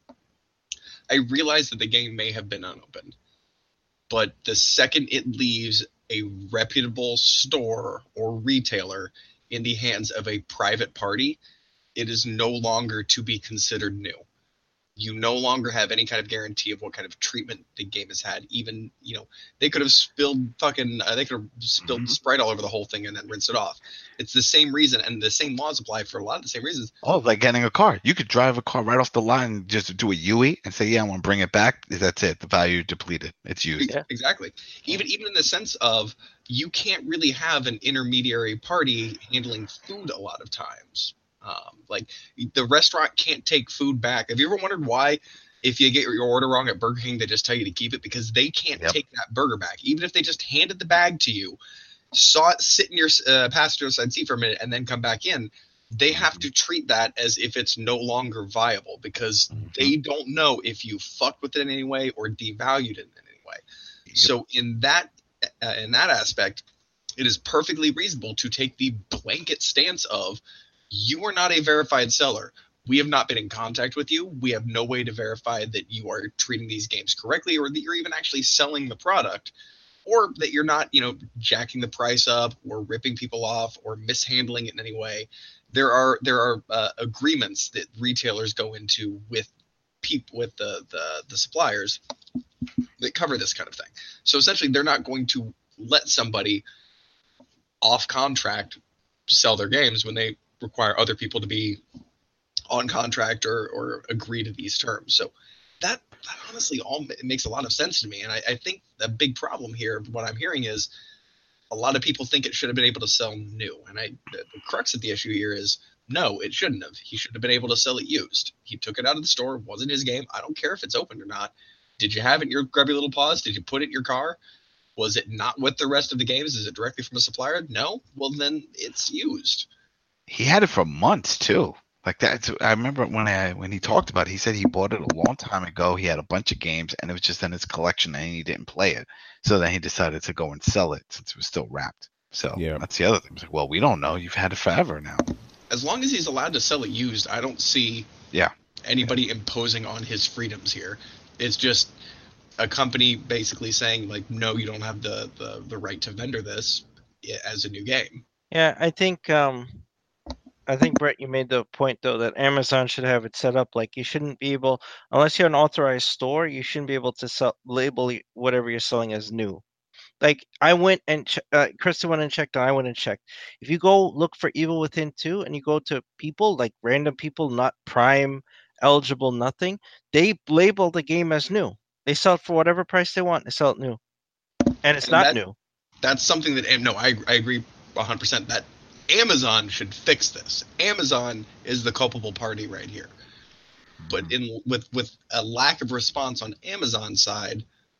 I realize that the game may have been unopened, but the second it leaves a reputable store or retailer in the hands of a private party, it is no longer to be considered new. You no longer have any kind of guarantee of what kind of treatment the game has had. Even, you know, they could have spilled fucking, uh, they could have spilled mm-hmm. Sprite all over the whole thing and then rinsed it off. It's the same reason, and the same laws apply for a lot of the same reasons. Oh, like getting a car. You could drive a car right off the line and just do a U E and say, yeah, I want to bring it back. That's it. The value depleted. It's used. Yeah. Exactly. Even, even in the sense of you can't really have an intermediary party handling food a lot of times. Um, like the restaurant can't take food back. Have you ever wondered why, if you get your order wrong at Burger King, they just tell you to keep it? Because they can't yep. take that burger back. Even if they just handed the bag to you, saw it sit in your uh, passenger side seat for a minute, and then come back in, they have to treat that as if it's no longer viable, because mm-hmm. they don't know if you fucked with it in any way or devalued it in any way. Yep. So in that uh, in that aspect, it is perfectly reasonable to take the blanket stance of, you are not a verified seller. We have not been in contact with you. We have no way to verify that you are treating these games correctly, or that you're even actually selling the product, or that you're not, you know, jacking the price up or ripping people off or mishandling it in any way. There are there are uh, agreements that retailers go into with people with the, the the suppliers that cover this kind of thing. So essentially, they're not going to let somebody off contract sell their games when they require other people to be on contract or, or agree to these terms. So that, that honestly all it makes a lot of sense to me. And I, I think a big problem here, what I'm hearing is a lot of people think it should have been able to sell new. And I, the, the crux of the issue here is, no, it shouldn't have. He should have been able to sell it used. He took it out of the store. It wasn't his game. I don't care if it's opened or not. Did you have it in your grubby little paws? Did you put it in your car? Was it not with the rest of the games? Is it directly from a supplier? No. Well, then it's used. He had it for months too. Like that. I remember when I when he talked about it, he said he bought it a long time ago. He had a bunch of games, and it was just in his collection, and he didn't play it. So then he decided to go and sell it since it was still wrapped. So yeah. That's the other thing. Like, well, we don't know. You've had it forever now. As long as he's allowed to sell it used, I don't see yeah anybody yeah. imposing on his freedoms here. It's just a company basically saying, like, no, you don't have the the, the right to vendor this as a new game. Yeah, I think um. I think, Brett, you made the point, though, that Amazon should have it set up like you shouldn't be able, unless you're an authorized store, you shouldn't be able to sell, label whatever you're selling as new. Like, I went and, ch- uh, Krista went and checked, and I went and checked. If you go look for Evil Within two, and you go to people, like random people, not Prime, eligible, nothing, they label the game as new. They sell it for whatever price they want. They sell it new. And it's and not that, new. That's something that, no, I, I agree one hundred percent that Amazon should fix this. Amazon is the culpable party right here. But in with with a lack of response on Amazon's side,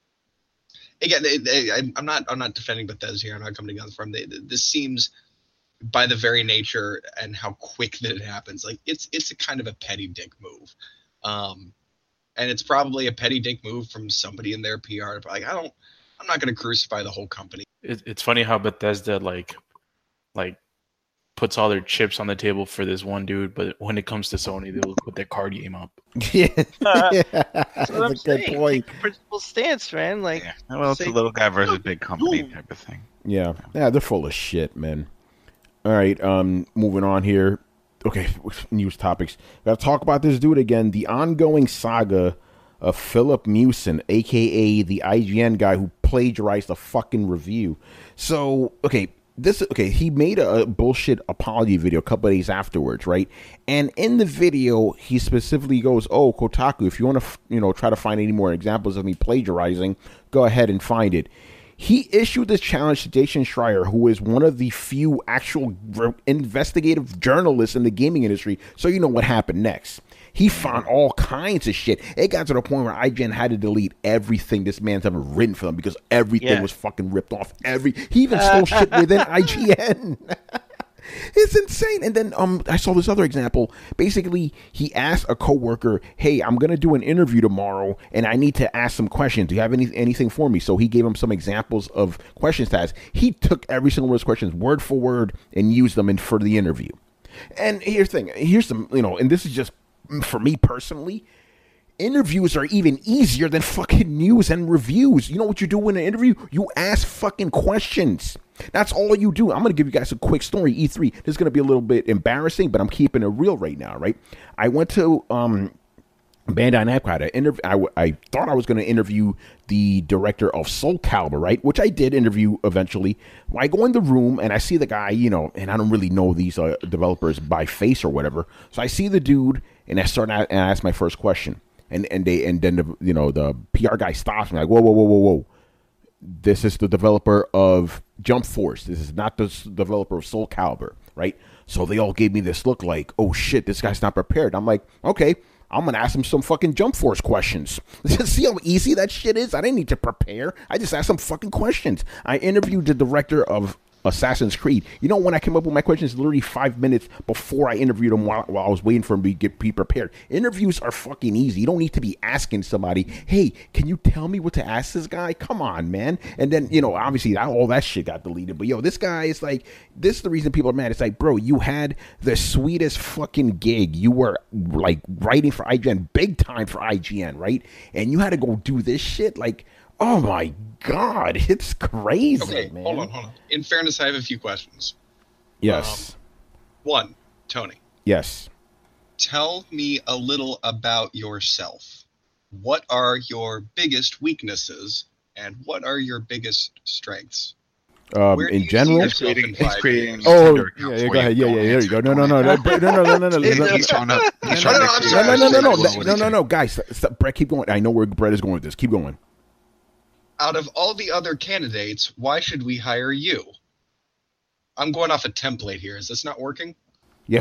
again, they, they, I'm not I'm not defending Bethesda here. I'm not coming to guns from them. This seems, by the very nature and how quick that it happens, like it's it's a kind of a petty dick move, um, and it's probably a petty dick move from somebody in their P R. Like I don't, I'm not going to crucify the whole company. It, it's funny how Bethesda like like. puts all their chips on the table for this one dude, but when it comes to Sony, they'll put their card game up. Yeah, uh, yeah. That's, that's a good point. Principal stance, man. Like, yeah. Well, it's say, a little guy versus big company ooh. type of thing. Yeah, yeah, they're full of shit, man. All right, um, moving on here. Okay, news topics. Gotta talk about this dude again. The ongoing saga of Philip Mewson, aka the I G N guy who plagiarized a fucking review. So, okay. This okay, he made a bullshit apology video a couple of days afterwards, right? And in the video, he specifically goes, "Oh, Kotaku, if you want to, you know, try to find any more examples of me plagiarizing, go ahead and find it." He issued this challenge to Jason Schreier, who is one of the few actual investigative journalists in the gaming industry. So you know what happened next. He found all kinds of shit. It got to the point where I G N had to delete everything this man's ever written for them because everything yeah. was fucking ripped off. Every He even stole shit within I G N. It's insane. And then um, I saw this other example. Basically, he asked a coworker, "Hey, I'm gonna do an interview tomorrow, and I need to ask some questions. Do you have any anything for me?" So he gave him some examples of questions to ask. He took every single one of those questions word for word and used them in for the interview. And here's the thing. Here's some, you know, and this is just for me personally. Interviews are even easier than fucking news and reviews. You know what you do in an interview? You ask fucking questions. That's all you do. I'm going to give you guys a quick story. E three. This is going to be a little bit embarrassing, but I'm keeping it real right now, right? I went to um, Bandai Namco. I, had an interv- I, I thought I was going to interview the director of Soul Calibur, right? Which I did interview eventually. When I go in the room and I see the guy, you know, and I don't really know these uh, developers by face or whatever. So I see the dude and I start and I ask my first question. And and they and then the you know the P R guy stops me like, whoa whoa whoa whoa whoa, this is the developer of Jump Force. This is not the s- developer of Soul Calibur, right? So they all gave me this look like, oh shit, this guy's not prepared. I'm like, okay, I'm gonna ask him some fucking Jump Force questions. See how easy that shit is? I didn't need to prepare. I just asked some fucking questions. I interviewed the director of Assassin's Creed. You know, when I came up with my questions, literally five minutes before I interviewed him while, while I was waiting for him to get be prepared. Interviews are fucking easy. You don't need to be asking somebody, hey, can you tell me what to ask this guy? Come on, man. And then, you know, obviously that, all that shit got deleted. But yo, this guy is like, this is the reason people are mad. It's like, bro, you had the sweetest fucking gig. You were like writing for I G N, big time for I G N, right? And you had to go do this shit. Like, oh my God, it's crazy, Okay, man. hold on, hold on. In fairness, I have a few questions. Yes. Um, one, Tony, Yes. tell me a little about yourself. What are your biggest weaknesses, and what are your biggest strengths? Um, Where do in you see general. yourself in Creating- he's five creating- years? Oh, Tinder yeah, account yeah, for go you. ahead. Yeah, Go yeah, on, there you go. No, no, go no, on. no, Brett, no, no, no, no, no, no, He's, no, he's trying to. He's No, trying no, to I'm create- sorry, no, no, no, no, Sorry, no, no, no, no, guys, stop, Brett, keep going. I know where Brett is going with this. Keep going. Out of all the other candidates, why should we hire you? I'm going off a template here. Is this not working? Yeah.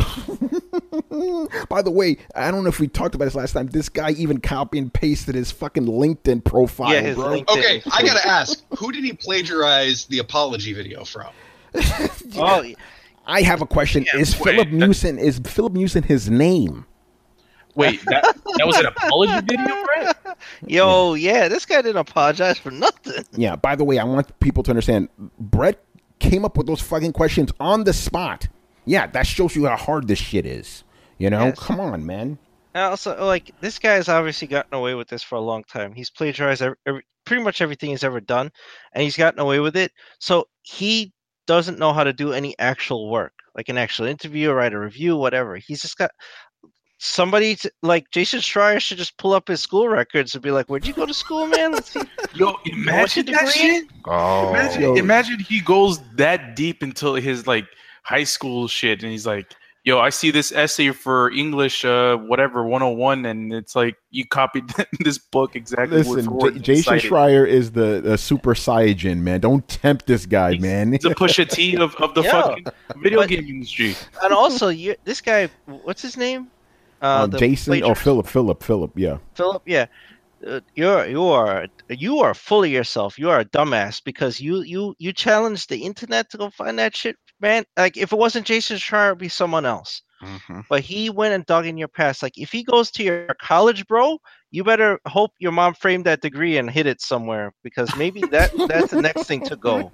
By the way, I don't know if we talked about this last time. This guy even copy and pasted his fucking LinkedIn profile, Yeah, his bro. LinkedIn. Okay, I gotta ask, who did he plagiarize the apology video from? Oh, I have a question. Yeah, is wait, Philip that- Mewson is Philip Mewson his name? Wait, that, that was an apology video, Brett? yo, yeah, this guy didn't apologize for nothing. Yeah. By the way, I want people to understand. Brett came up with those fucking questions on the spot. Yeah, that shows you how hard this shit is. You know, Yes. come on, man. And also, like, this guy's obviously gotten away with this for a long time. He's plagiarized every, every, pretty much everything he's ever done, and he's gotten away with it. So he doesn't know how to do any actual work, like an actual interview, write a review, whatever. He's just got somebody to, like Jason Schreier should just pull up his school records and be like, "Where'd you go to school, man? Let's see." Yo, What's your imagine that degree shit. in? Oh, Imagine, Yo. imagine he goes that deep into his like high school shit, and he's like, "Yo, I see this essay for English, uh, whatever one oh one, and it's like you copied this book exactly." word Listen, for word J- and Jason cited. Schreier is the, the super Saiyajin, man. Don't tempt this guy, He's- man. He's a Pusha T of, of the Yeah. fucking video But- game industry. And also, you, this guy, what's his name? Uh, Um, the Jason or plagiarist? Philip, Philip, Philip, yeah. Philip, yeah. Uh, you're you are you are full of yourself. You are a dumbass because you you you challenged the internet to go find that shit, man. Like if it wasn't Jason Schreier, it'd be someone else. mhm. But he went and dug in your past. Like if he goes to your college, bro, you better hope your mom framed that degree and hid it somewhere because maybe that that's the next thing to go.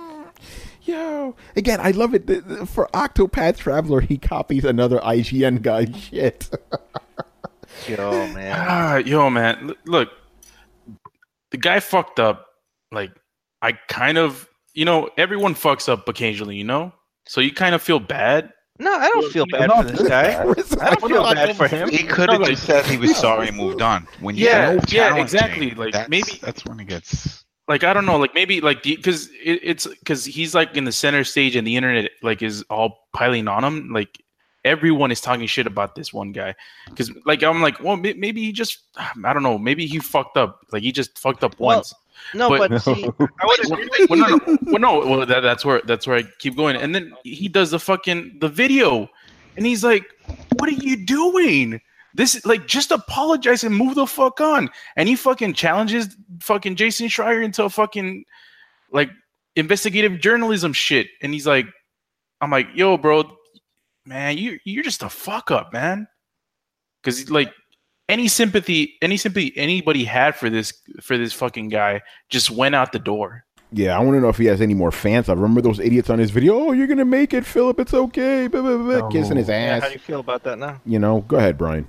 Yo, again, I love it. The- the- For Octopath Traveler, he copies another I G N guy shit. Yo, man. Ah, yo, man, l- look, the guy fucked up. Like, I kind of, you know, everyone fucks up occasionally, you know. So you kind of feel bad. No, I don't feel bad not for this guy. I don't feel bad for him. He could have No, just like- said he was sorry and moved on. When you Yeah, get yeah, challenging, exactly. Like, that's, maybe- that's when it gets. Like, I don't know, like maybe like because it, it's because he's like in the center stage and the internet like is all piling on him. Like everyone is talking shit about this one guy because like I'm like, well, may- maybe he just I don't know, maybe he fucked up. Like he just fucked up Well, once. No, But- but see, I would Well, agree with well, no, you. no, well, no, well, that, that's where that's where I keep going. And then he does the fucking the video, and he's like, "What are you doing? This like just apologize and move the fuck on." And he fucking challenges fucking Jason Schreier into a fucking like investigative journalism shit, and he's like, I'm like, yo, bro, man, you you're just a fuck up, man. Because like any sympathy, any sympathy anybody had for this for this fucking guy just went out the door. Yeah, I want to know if he has any more fans. I remember those idiots on his video. Oh, you're gonna make it, Philip. It's okay. Blah, blah, blah, Oh. kissing his Yeah, ass. how do you feel about that now? You know, go ahead, Brian.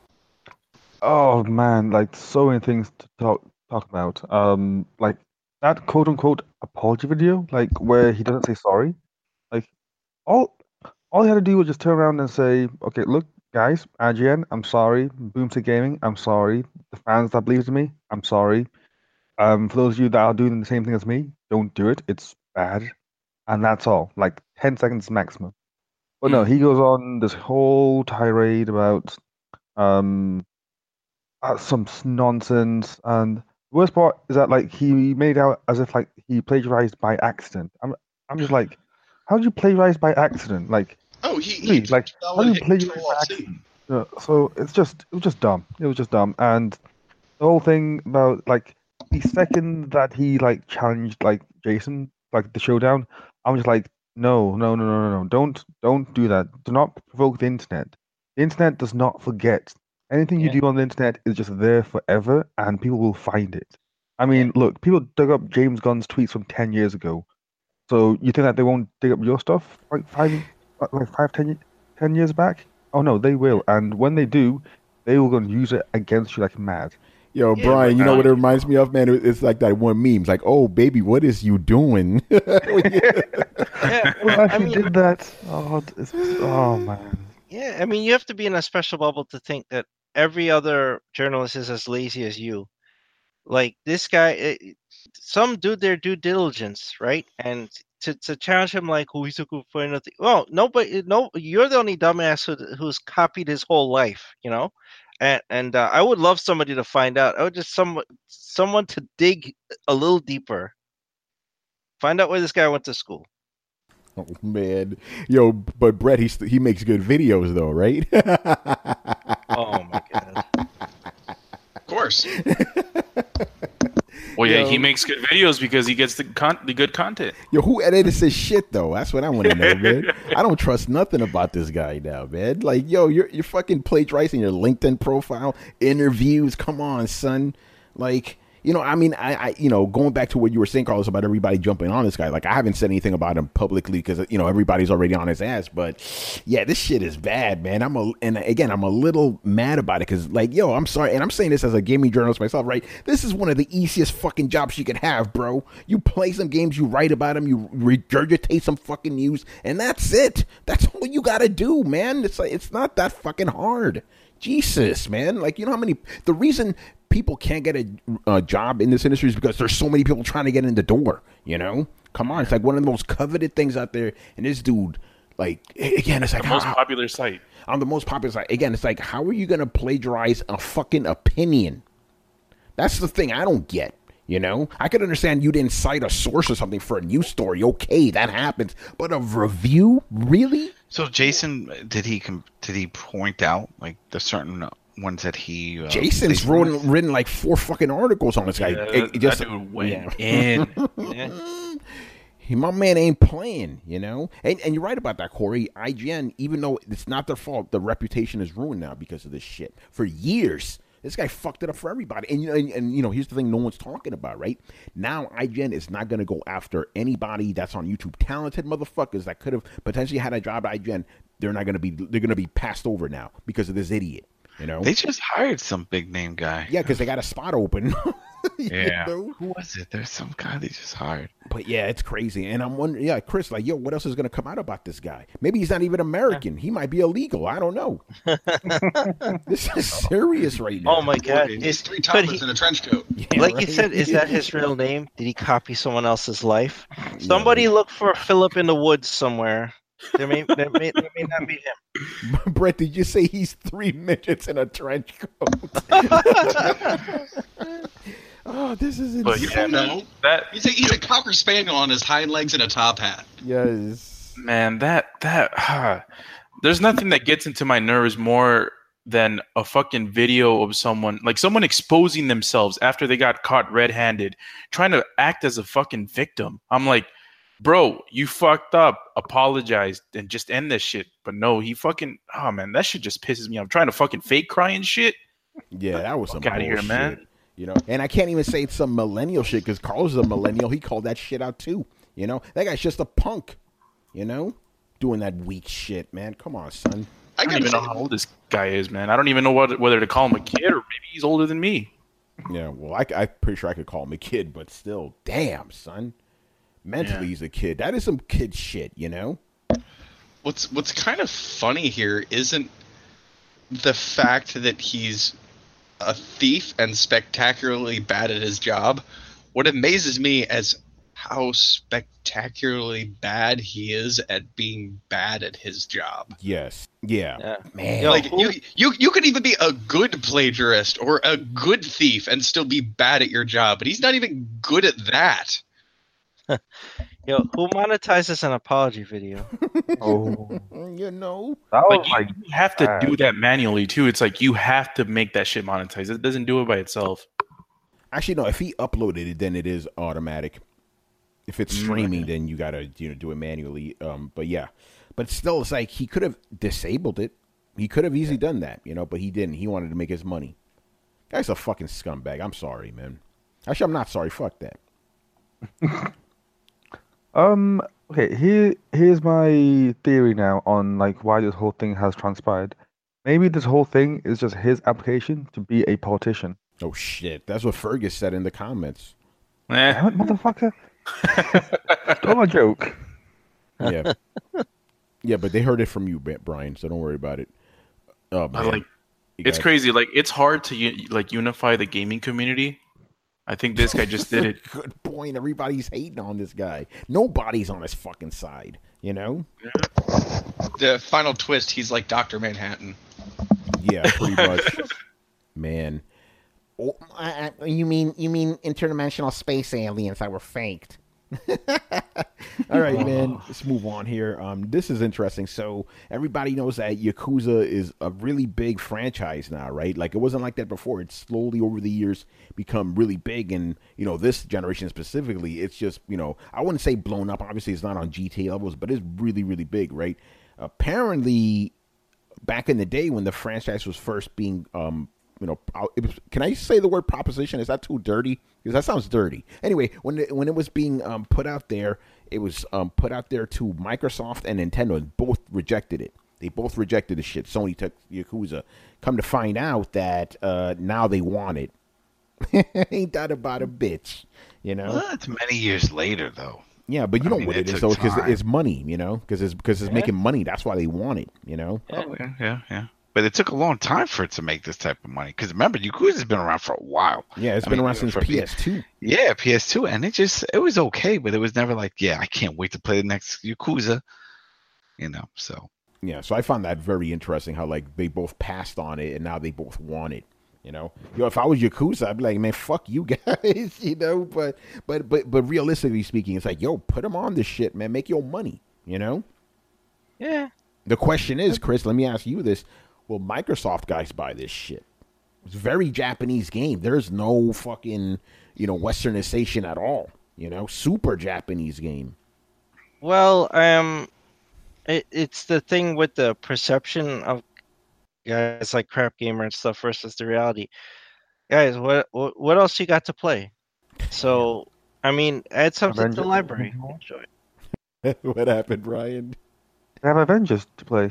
Oh man, like so many things to talk talk about. Um, like that quote unquote apology video, like where he doesn't say sorry. Like all all he had to do was just turn around and say, "Okay, look, guys, I G N, I'm sorry. Boomstick Gaming, I'm sorry. The fans that believed in me, I'm sorry. Um, for those of you that are doing the same thing as me, don't do it. It's bad." And that's all. Like ten seconds maximum. But no, he goes on this whole tirade about um uh, some s- nonsense, and the worst part is that like he made out as if like he plagiarized by accident. I'm I'm just like, how did you plagiarize by accident? Like, Oh, he, he really, like fell how do and you hit plagiarize Control by Alt C. accident? Yeah, so it's just it was just dumb. It was just dumb, and the whole thing about like the second that he like challenged like Jason like the showdown, I'm just like, no, no, no, no, no, no, don't don't do that. Do not provoke the internet. The internet does not forget. Anything you Yeah. do on the internet is just there forever, and people will find it. I mean, look, people dug up James Gunn's tweets from ten years ago. So you think that they won't dig up your stuff like five, like five, ten, ye- ten years back? Oh no, they will. And when they do, they will go and use it against you like mad. Yo, Yeah, Brian, but you know now- what it reminds me of, man? It- It's like that one meme. It's like, oh, baby, what is you doing? Yeah, Well, I actually mean, did that. Oh, it's, oh man. yeah, I mean, you have to be in a special bubble to think that every other journalist is as lazy as you. Like this guy, eh, some do their due diligence, right? And to, to challenge him like, "Oh, he's a good friend," nothing. Well, nobody, no, you're the only dumbass who, who's copied his whole life, you know. And and uh, I would love somebody to find out. I would just some someone to dig a little deeper, find out where this guy went to school. Oh man, yo, but Brett, he st- he makes good videos though, right? Oh my god. Of course. Well, yeah, Yo. he makes good videos because he gets the con- the good content. Yo, who edited his shit though? That's what I want to know, man. I don't trust nothing about this guy now, man. Like, yo, you're you're fucking plagiarizing your LinkedIn profile, interviews. Come on, son. Like, you know, I mean, I, I, you know, going back to what you were saying, Carlos, about everybody jumping on this guy. Like, I haven't said anything about him publicly because you know everybody's already on his ass. But yeah, this shit is bad, man. I'm a, and again, I'm a little mad about it because, like, yo, I'm sorry, and I'm saying this as a gaming journalist myself, right? This is one of the easiest fucking jobs you could have, bro. You play some games, you write about them, you regurgitate some fucking news, and that's it. That's all you gotta do, man. It's like it's not that fucking hard. Jesus, man. Like, you know how many, the reason people can't get a, a job in this industry is because there's so many people trying to get in the door, you know? Come on. It's like one of the most coveted things out there. And this dude, like, again, it's like, The most how- popular site. on the most popular side. Again, it's like, how are you going to plagiarize a fucking opinion? That's the thing I don't get. You know, I could understand you didn't cite a source or something for a news story. Okay, that happens. But a review, really? So Jason, did he com- did he point out like the certain ones that he? Uh, Jason's they- written, written like four fucking articles on this guy. Yeah, It- that, it just, that dude went yeah. in. Yeah. He, my man ain't playing, you know? And, and you're right about that, Corey. I G N, even though it's not their fault, the reputation is ruined now because of this shit. For years, this guy fucked it up for everybody. And, you know, and, and you know, here's the thing no one's talking about, right? Now, I G N is not going to go after anybody that's on YouTube. Talented motherfuckers that could have potentially had a job at I G N. They're not going to be, they're going to be passed over now because of this idiot, you know? They just hired some big name guy. Yeah, because they got a spot open. You Yeah. know? Who was it? There's some guy they just hired. But yeah, it's crazy. And I'm wondering, yeah, Chris, like, yo, what else is going to come out about this guy? Maybe he's not even American. He might be illegal. I don't know. This is serious right now. Oh my god. He's Is, three could topless he, in a trench coat. Yeah, like right? you said, is that his real name? Did he copy someone else's life? Somebody look for Philip in the woods somewhere. There may, there may, there may not be him. Brett, did you say he's three midgets in a trench coat? Oh, this is But insane. yeah, No. that He's a, he's a cocker spaniel on his hind legs and a top hat. Yes. man, that that ah, there's nothing that gets into my nerves more than a fucking video of someone like someone exposing themselves after they got caught red-handed, trying to act as a fucking victim. I'm like, bro, you fucked up, apologize, and just end this shit. But no, he fucking, oh man, that shit just pisses me off. I'm trying to fucking fake cry and shit. Yeah, that was some Fuck outta bullshit, here, man. You know, and I can't even say it's some millennial shit because Carlos is a millennial. He called that shit out too. You know, that guy's just a punk. You know, doing that weak shit, man. Come on, son. I, I don't even know how old this guy is, man. I don't even know what, whether to call him a kid or maybe he's older than me. Yeah, well, I, I'm pretty sure I could call him a kid, but still, damn, son. Mentally, yeah. He's a kid. That is some kid shit, you know? What's What's kind of funny here isn't the fact that he's a thief and spectacularly bad at his job. What amazes me is how spectacularly bad he is at being bad at his job. Yes. Yeah. yeah. Man. Like you, you you could even be a good plagiarist or a good thief and still be bad at your job, but he's not even good at that. Yo, who monetizes an apology video? Oh, you know, like you, like, you have to bad. do that manually too. It's like you have to make that shit monetize. It doesn't do it by itself. Actually, no. If he uploaded it, then it is automatic. If it's streaming, mm-hmm. then you gotta you know do it manually. Um, but yeah, but still, it's like he could have disabled it. He could have easily done that, you know, but he didn't. He wanted to make his money. Guy's a fucking scumbag. I'm sorry, man. Actually, I'm not sorry. Fuck that. Um. Okay. Here, here's my theory now on like why this whole thing has transpired. Maybe this whole thing is just his application to be a politician. Oh shit! That's what Fergus said in the comments. Eh. Damn it, motherfucker! Stole my joke. Yeah. Yeah, but they heard it from you, Brian. So don't worry about it. Oh man, like, it's crazy. Like it's hard to like unify the gaming community. I think this guy just did it. Good point. Everybody's hating on this guy. Nobody's on his fucking side, you know? The final twist, he's like Doctor Manhattan. Yeah, pretty much. Man. Oh, uh, you mean you mean interdimensional space aliens that were faked? All right, man. Let's move on here. Um, this is interesting. So everybody knows that Yakuza is a really big franchise now, right? Like it wasn't like that before. It's slowly over the years become really big, and you know this generation specifically, it's just you know I wouldn't say blown up. Obviously, it's not on G T A levels, but it's really really big, right? Apparently, back in the day when the franchise was first being um. You know, it was, can I say the word proposition? Is that too dirty? Because that sounds dirty. Anyway, when it, when it was being um, put out there, it was um, put out there to Microsoft and Nintendo, and both rejected it. They both rejected the shit. Sony took Yakuza. Come to find out that uh, now they want it. Ain't that about a bitch? You know, well, that's many years later, though. Yeah, but you I know mean, what it is, though, because it's money. You know, because it's because it's yeah. making money. That's why they want it. You know. Oh yeah, yeah, yeah. But it took a long time for it to make this type of money. Because remember, Yakuza's been around for a while. Yeah, it's I been mean, around since P S two. Yeah, P S two. And it just, it was okay. But it was never like, yeah, I can't wait to play the next Yakuza. You know, so. Yeah, so I found that very interesting how, like, they both passed on it and now they both want it. You know, yo, if I was Yakuza, I'd be like, man, fuck you guys. You know, but, but, but, but realistically speaking, it's like, yo, put them on this shit, man. Make your money, you know? Yeah. The question is, Chris, let me ask you this. Will Microsoft guys buy this shit? It's a very Japanese game. There's no fucking, you know, westernization at all. You know, super Japanese game. Well, um, it, it's the thing with the perception of guys like Crap Gamer and stuff versus the reality. Guys, what what, what else you got to play? So, I mean, add something Avengers. to the library. Enjoy. What happened, Brian? I have Avengers to play.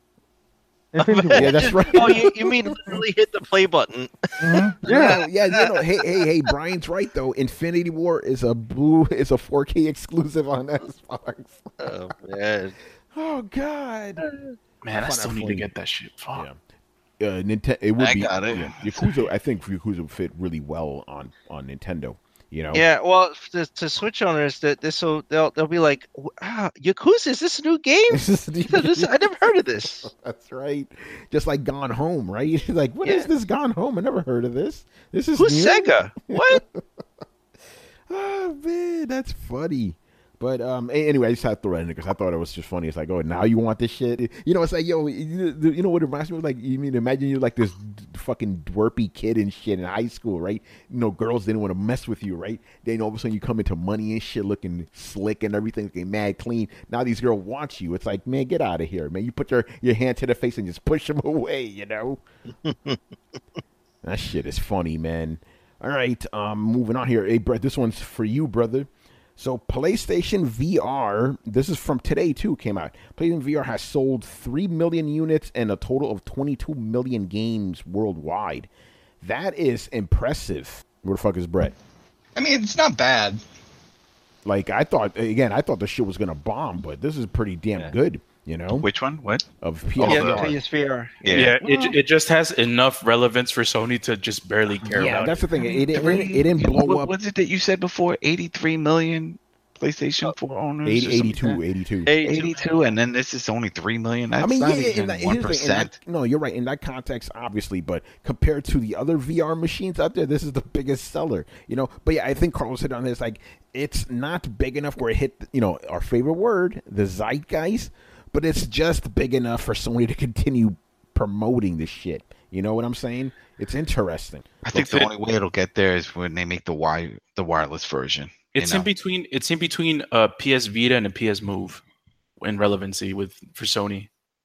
Yeah, that's right. Oh, you, you mean literally hit the play button? Mm-hmm. Yeah, yeah. You know, hey, hey, hey. Brian's right though. Infinity War is a blue, is a four K exclusive on Xbox. Oh man. Oh god. Man, I, I still need funny. to get that shit. Fuck. Yeah. Uh, Nintendo. It would I be. got it. Yeah, Yakuza. I think Yakuza would fit really well on on Nintendo. You know? Yeah, well, to, to Switch owners, that this will they'll they'll be like, ah, Yakuza, is this a new game? this, I never heard of this. That's right. Just like Gone Home, right? Like, what yeah. is this Gone Home? I never heard of this. This is who's new? Sega? What? Oh man, that's funny. But um, anyway, I just had to throw that in because I thought it was just funny. It's like, oh, now you want this shit? You know, it's like, yo, you, you know what it reminds me of? Like, you mean imagine you're like this fucking dwarpy kid and shit in high school, right? You know, girls didn't want to mess with you, right? Then all of a sudden you come into money and shit, looking slick and everything, looking mad clean. Now these girls want you. It's like, man, get out of here, man. You put your your hand to the face and just push them away, you know. That shit is funny, man. All right, um, moving on here. Hey, Brett, this one's for you, brother. So PlayStation V R, this is from today too, came out. PlayStation V R has sold three million units and a total of twenty-two million games worldwide. That is impressive. Where the fuck is Brett? I mean, it's not bad. Like, I thought, again, I thought the shit was going to bomb, but this is pretty damn Yeah. good, you know? Which one? What? Of P S V R. Yeah, the P S V R. Yeah. Yeah, it it just has enough relevance for Sony to just barely care Yeah, about that's it. the thing. It, it, it, it didn't blow what up. was it that you said before? eighty-three million PlayStation four owners? eighty, or something eighty-two, like that? eighty-two. eighty-two, and then this is only three million. That's I mean, not yeah, yeah, even in that, one here's the thing, in percent. that- no, you're right. In that context, obviously, but compared to the other V R machines out there, this is the biggest seller, you know. But yeah, I think Carlos hit on this. Like, it's not big enough where it hit, you know, our favorite word, the zeitgeist, but it's just big enough for Sony to continue promoting this shit. You know what I'm saying? It's interesting. I think the only way it'll get there is when they make the wi- the wireless version. you It's know? in between. It's in between a P S Vita and a P S Move in relevancy with for Sony.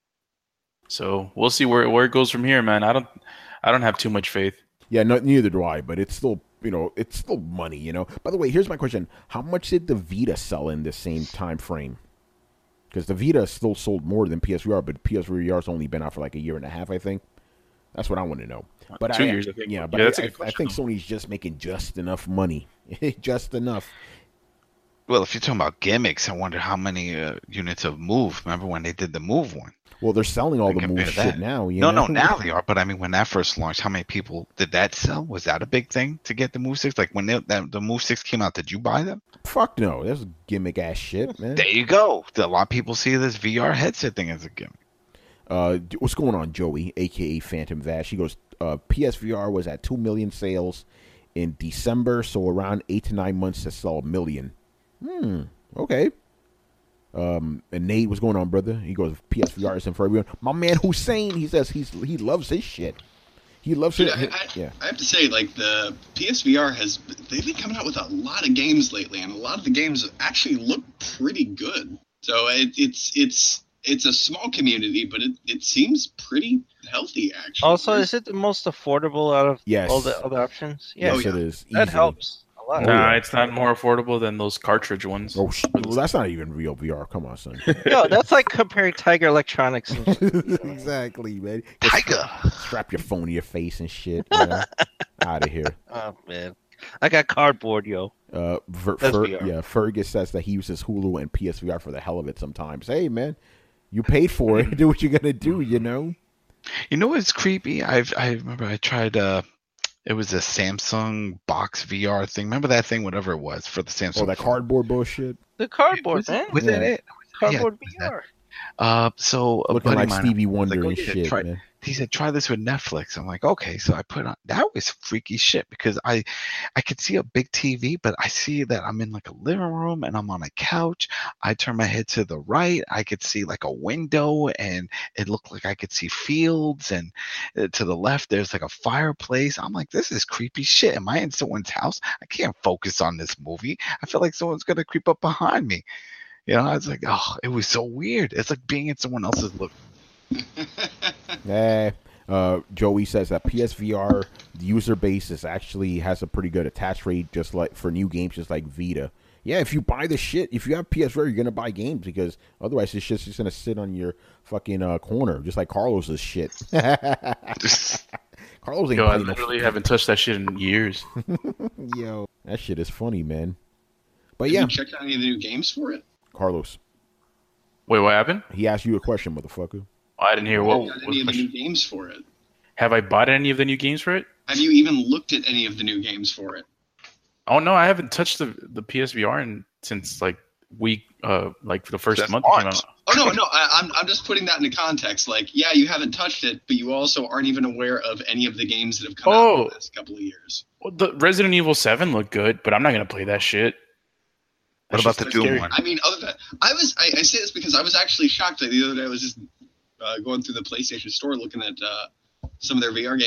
So we'll see where where it goes from here, man. I don't I don't have too much faith. Yeah, no, neither do I, but it's still, you know, it's still money, you know. By the way, here's my question. How much did the Vita sell in the same time frame? Because the Vita still sold more than P S V R, but P S V R's only been out for like a year and a half, I think. That's what I want to know. But Two I, years, I think. Yeah, but Yeah, that's a I, good I, I question, think Sony's just making just enough money. Just enough. Well, if you're talking about gimmicks, I wonder how many uh, units of Move. Remember when they did the Move one? Well, they're selling all And the compare move shit that. now. You No, know? no, now they are. But I mean, when that first launched, how many people did that sell? Was that a big thing to get the Move Six? Like when they, that, the Move Six came out, did you buy them? Fuck no. That's gimmick ass shit, man. There you go. A lot of people see this V R headset thing as a gimmick. Uh, what's going on, Joey, aka Phantom Vash? He goes, uh, P S V R was at two million sales in December, so around eight to nine months to sell a million. Hmm. Okay. Um, and Nate, what's going on, brother? He goes, P S V R isn't for everyone. My man Hussein, he says he's he loves his shit. He loves Dude, it. I, I, Yeah. I have to say, like, the P S V R has, they've been coming out with a lot of games lately, and a lot of the games actually look pretty good. So it, it's it's it's a small community, but it, it seems pretty healthy, actually. Also, is it the most affordable out of Yes. all the other options? Yeah, Yes, Oh, it yeah. is. that Easily. helps a lot. Oh, Nah, yeah. it's not more affordable than those cartridge ones. Oh, sh- well, that's not even real V R. Come on, son. Yo, that's like comparing Tiger Electronics and shit. Exactly, man. Tiger. Strap your phone to your face and shit. You know? Out of here. Oh man, I got cardboard, yo. Uh, Fer- That's Fer- V R. yeah, Fergus says that he uses Hulu and P S V R for the hell of it sometimes. Hey, man, you paid for it. Do what you're gonna do, you know? You know what's creepy? I've I remember I tried. Uh, it was a Samsung box V R thing. Remember that thing? Whatever it was for the Samsung. Oh, that phone. cardboard bullshit. The cardboard, Was, man. it, was that Yeah. it? Cardboard yeah, V R. Uh, so a Looking buddy like of mine, Stevie I was Wonder like, oh, and yeah, shit, try- man. He said, "Try this with Netflix." I'm like, "Okay." So I put on. That was freaky shit because I, I could see a big T V, but I see that I'm in like a living room and I'm on a couch. I turn my head to the right, I could see like a window, and it looked like I could see fields. And uh, to the left, there's like a fireplace. I'm like, "This is creepy shit. Am I in someone's house? I can't focus on this movie. I feel like someone's gonna creep up behind me." You know, I was like, "Oh, it was so weird. It's like being in someone else's look." Yeah. Uh, Joey says that P S V R user base is actually has a pretty good attach rate, just like for new games, just like Vita. Yeah, if you buy the shit, if you have P S V R, you're gonna buy games because otherwise this shit's just gonna sit on your fucking uh, corner, just like Carlos's shit. Carlos ain't Yo, I playing no literally haven't touched that shit in years. Yo, that shit is funny, man. But Have yeah, you checked out any of the new games for it? Carlos, Wait, what happened? he asked you a question, motherfucker. Oh, I didn't hear what. Have you got what any of the question. new games for it? Have I bought any of the new games for it? Have you even looked at any of the new games for it? Oh no, I haven't touched the the P S V R in, since like week, uh, like the first That's month. It came launch. out. Oh no, no, I, I'm I'm just putting that into context. Like, yeah, you haven't touched it, but you also aren't even aware of any of the games that have come out in Oh. the last couple of years. Well, the Resident Evil Seven looked good, but I'm not gonna play that shit. What That's about just the too Doom scary. one? I mean, other than I was, I, I say this because I was actually shocked that the other day I was just uh, going through the PlayStation Store looking at uh, some of their V R games.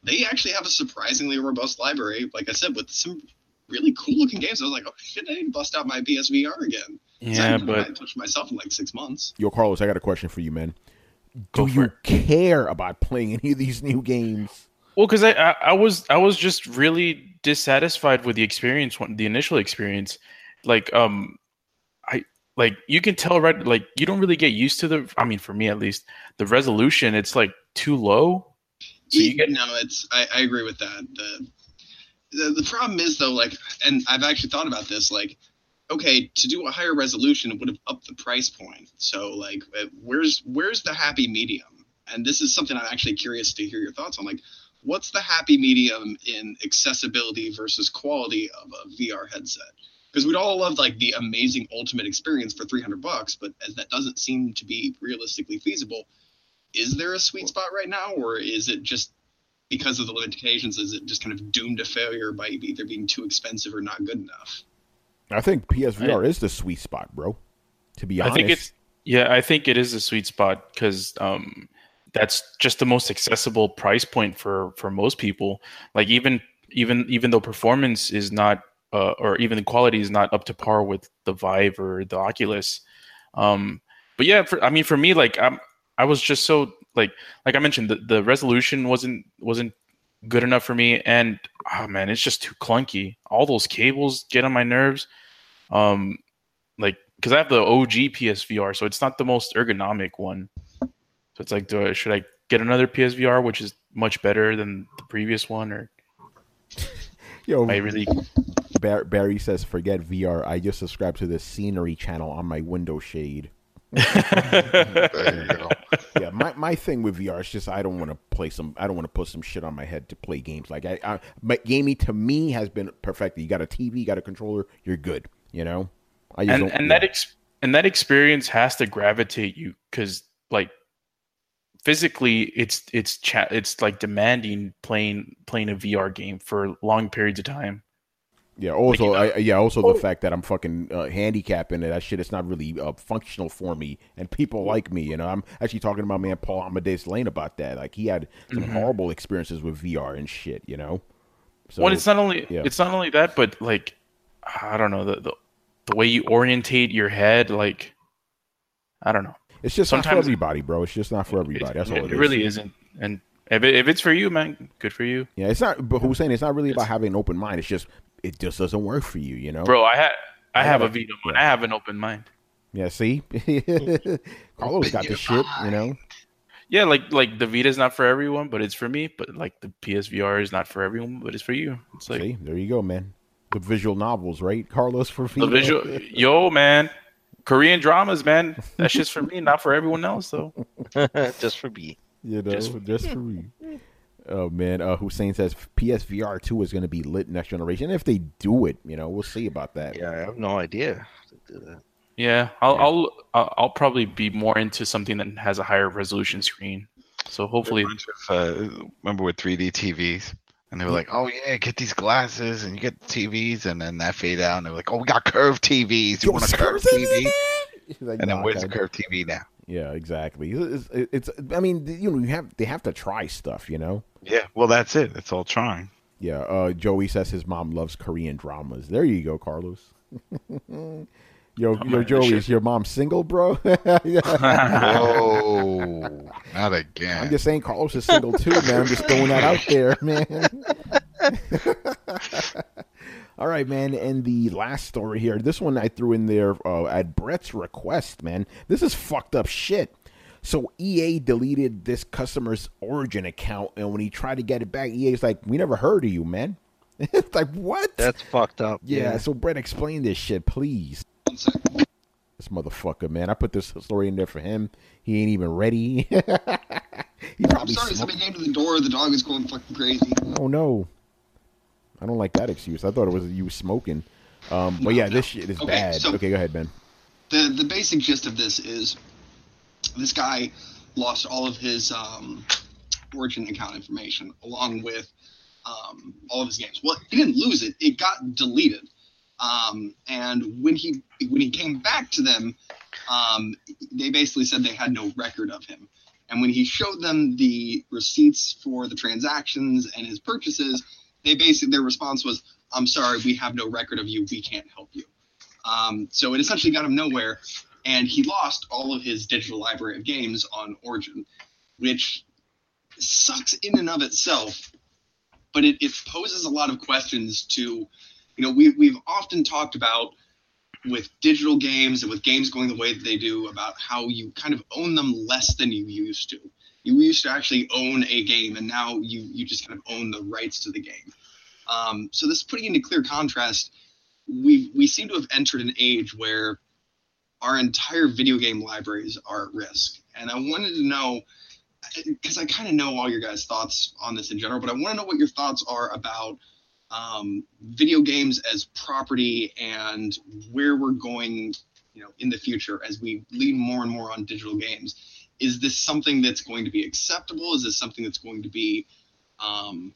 they actually have a surprisingly robust library, like I said, with some really cool looking games. I was like, oh shit, I need to bust out my P S V R again. Yeah, I haven't but touched myself in like six months. Yo, Carlos, I got a question for you, man. Go Do for you it. care about playing any of these new games? Well, because I, I I was I was just really dissatisfied with the experience, when- the initial experience. Like um, I like you can tell right like you don't really get used to the. I mean, for me at least, the resolution it's like too low. So you get no, it's I, I agree with that. The, the the problem is though, like, and I've actually thought about this, like, okay, to do a higher resolution, it would have upped the price point. So, like, uh, where's where's the happy medium? And this is something I'm actually curious to hear your thoughts on. Like, what's the happy medium in accessibility versus quality of a V R headset? Because we'd all love like the amazing ultimate experience for three hundred bucks, but as that doesn't seem to be realistically feasible. Is there a sweet spot right now, or is it just because of the limitations? Is it just kind of doomed to failure by either being too expensive or not good enough? I think P S V R is the sweet spot, bro. To be honest, I think it's yeah, I think it is a sweet spot because um, that's just the most accessible price point for for most people. Like even even even though performance is not uh, or even the quality is not up to par with the Vive or the Oculus. Um, but yeah, for, I mean, for me, like I'm. I was just so like like I mentioned the, the resolution wasn't wasn't good enough for me, and oh man, it's just too clunky. All those cables get on my nerves. Um, like because I have the O G P S V R, so it's not the most ergonomic one. So it's like, do I, should I get another P S V R, which is much better than the previous one, or Yo, I really? Bar- Barry says, "Forget V R. I just subscribe to the scenery channel on my window shade." There you go. Yeah, my, my thing with V R is just I don't want to play some. I don't want to put some shit on my head to play games. Like I, I my gaming to me has been perfected. You got a T V, you got a controller, you're good. You know, I just and don't, and yeah. that ex- and that experience has to gravitate you because like physically it's it's cha- it's like demanding playing playing a V R game for long periods of time. Yeah. Also, Like, you know- I, yeah. Also, the fact that I'm fucking uh, handicapping it, that shit, it's not really uh, functional for me, and people like me. You know, I'm actually talking to my man Paul Amadeus Lane about that. Like, he had some Mhm. horrible experiences with V R and shit. You know. So, well, it's not only yeah. it's not only that, but like I don't know the the, the way you orientate your head, like I don't know. It's just not for Sometimes- everybody, bro. It's just not for everybody. That's all it, it it is. really isn't. And if it, if it's for you, man, good for you, Yeah, it's not. But who's saying it's not really about having an open mind? It's just it just doesn't work for you. You know. bro. I had I, I have a gotta- Vita mind. I have an open mind. Yeah. See, Carlos got the shit. You know. Yeah, like like the Vita is not for everyone, but it's for me. But like the P S V R is not for everyone, but it's for you. It's like See, there you go, man. The visual novels, right, Carlos? For the visual. Yo, man, Korean dramas, man. That's just for me, not for everyone else, though. Just for me. You know, Just- just, for me. Oh man, uh, Hussein says P S V R two is going to be lit next generation. If they do it, you know, we'll see about that. Yeah, I have no idea to do that. Yeah, I'll I'll I'll I'll probably be more into something that has a higher resolution screen. So hopefully, Reminds me of, uh, remember with three D T Vs, and they were like, "Oh yeah, get these glasses and you get T Vs," and then that fade out, and they were like, "Oh, we got curved T Vs. You Yo, want a Scar's curved in T V?" it? Like, And then nah, where's the God. curved T V now? Yeah, exactly. It's, it's, I mean, you know, you have they have to try stuff, you know. Yeah, well, that's it. It's all trying. Yeah. Uh, Joey says his mom loves Korean dramas. There you go, Carlos. Yo, yo, man, Joey, shit. is your mom single, bro? Whoa, not again. I'm just saying, Carlos is single too, man. I'm just throwing that out there, man. All right, man. And the last story here, this one I threw in there uh, at Brett's request, man. This is fucked up shit. So E A deleted this customer's Origin account, and when he tried to get it back, E A's like, "We never heard of you, man." It's like, what? That's fucked up. yeah, So Brett, explain this shit, please. One second. This motherfucker, man. I put this story in there for him. He ain't even ready. he I'm probably sorry, smoked. somebody came to the door. The dog is going fucking crazy. Oh no, I don't like that excuse. I thought it was you smoking. Um, but No, yeah, no. this shit is Okay, bad. so- okay, go ahead, Ben. The the basic gist of this is this guy lost all of his um, Origin account information along with um, all of his games. Well, he didn't lose it; it got deleted. Um, and when he when he came back to them, um, they basically said they had no record of him. And when he showed them the receipts for the transactions and his purchases, they basically their response was, "I'm sorry, we have no record of you. We can't help you." Um, so it essentially got him nowhere, and he lost all of his digital library of games on Origin, which sucks in and of itself. But it, it poses a lot of questions to, you know, we we've often talked about with digital games and with games going the way that they do about how you kind of own them less than you used to. You used to actually own a game, and now you, you just kind of own the rights to the game. Um, so this is putting into clear contrast. We we seem to have entered an age where our entire video game libraries are at risk. And I wanted to know, because I kind of know all your guys' thoughts on this in general, but I want to know what your thoughts are about um, video games as property and where we're going, you know, in the future as we lean more and more on digital games. Is this something that's going to be acceptable? Is this something that's going to be um,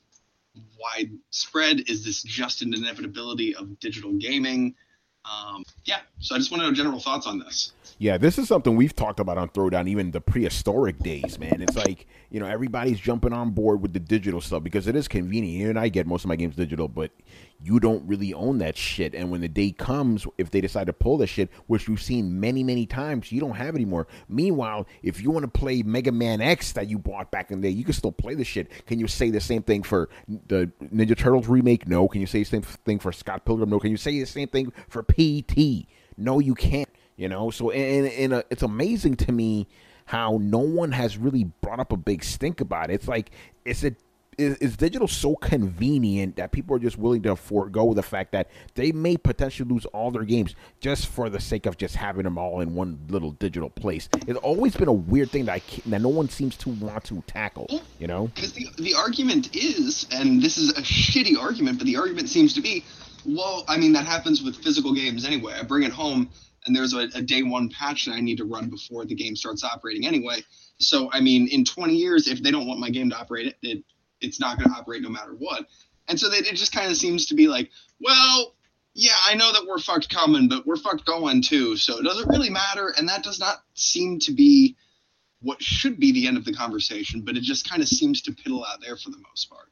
widespread? Is this just an inevitability of digital gaming? Um, yeah, so I just want to know general thoughts on this. Yeah, this is something we've talked about on Throwdown, even the prehistoric days, man. It's like, you know, everybody's jumping on board with the digital stuff because it is convenient. You and I get most of my games digital, but you don't really own that shit. And when the day comes, if they decide to pull the shit, which we've seen many, many times, you don't have it anymore. Meanwhile, if you want to play Mega Man X that you bought back in the day, you can still play the shit. Can you say the same thing for the Ninja Turtles remake? No. Can you say the same thing for Scott Pilgrim? No. Can you say the same thing for P T? No, you can't. You know, so and, and uh, it's amazing to me how no one has really brought up a big stink about it. It's like, is it is, is digital so convenient that people are just willing to forego the fact that they may potentially lose all their games just for the sake of just having them all in one little digital place? It's always been a weird thing that I can't, that no one seems to want to tackle. You know, because the the argument is, and this is a shitty argument, but the argument seems to be, well, I mean that happens with physical games anyway. I bring it home, and there's a, a day one patch that I need to run before the game starts operating anyway. So, I mean, in twenty years, if they don't want my game to operate, it, it it's not going to operate no matter what. And so they, it just kind of seems to be like, well, yeah, I know that we're fucked coming, but we're fucked going too. So it doesn't really matter. And that does not seem to be what should be the end of the conversation, but it just kind of seems to piddle out there for the most part.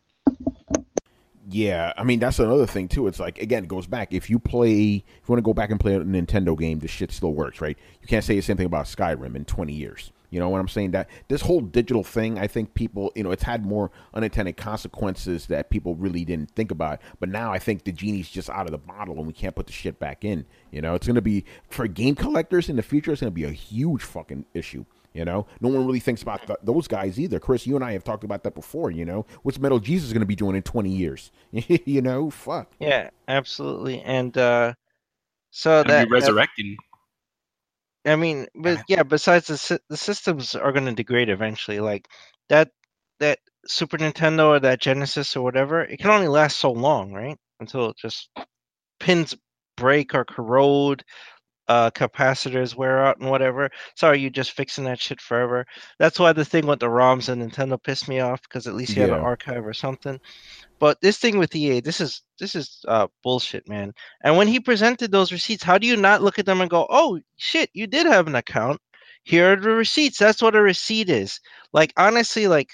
Yeah, I mean, that's another thing, too. It's like, again, it goes back. If you play, if you want to go back and play a Nintendo game, the shit still works, right? You can't say the same thing about Skyrim in twenty years. You know what I'm saying? That this whole digital thing, I think people, you know, it's had more unintended consequences that people really didn't think about. But now I think the genie's just out of the bottle and we can't put the shit back in. You know, it's going to be, for game collectors in the future, it's going to be a huge fucking issue. You know, no one really thinks about th- those guys either. Chris, you and I have talked about that before. You know, what's Metal Jesus going to be doing in twenty years? You know, fuck. Yeah, absolutely. And uh, so And that, be resurrecting. that I mean, but yeah, besides the sy- the systems are going to degrade eventually. Like that that Super Nintendo or that Genesis or whatever, it can only last so long, right? Until it just pins break or corrode. Uh, capacitors wear out and whatever. So are you just fixing that shit forever? That's why the thing with the ROMs and Nintendo pissed me off, because at least you had Yeah. an archive or something. But this thing with E A, this is this is uh, bullshit, man. And when he presented those receipts, how do you not look at them and go, "Oh shit, you did have an account. Here are the receipts." That's what a receipt is. Like honestly, like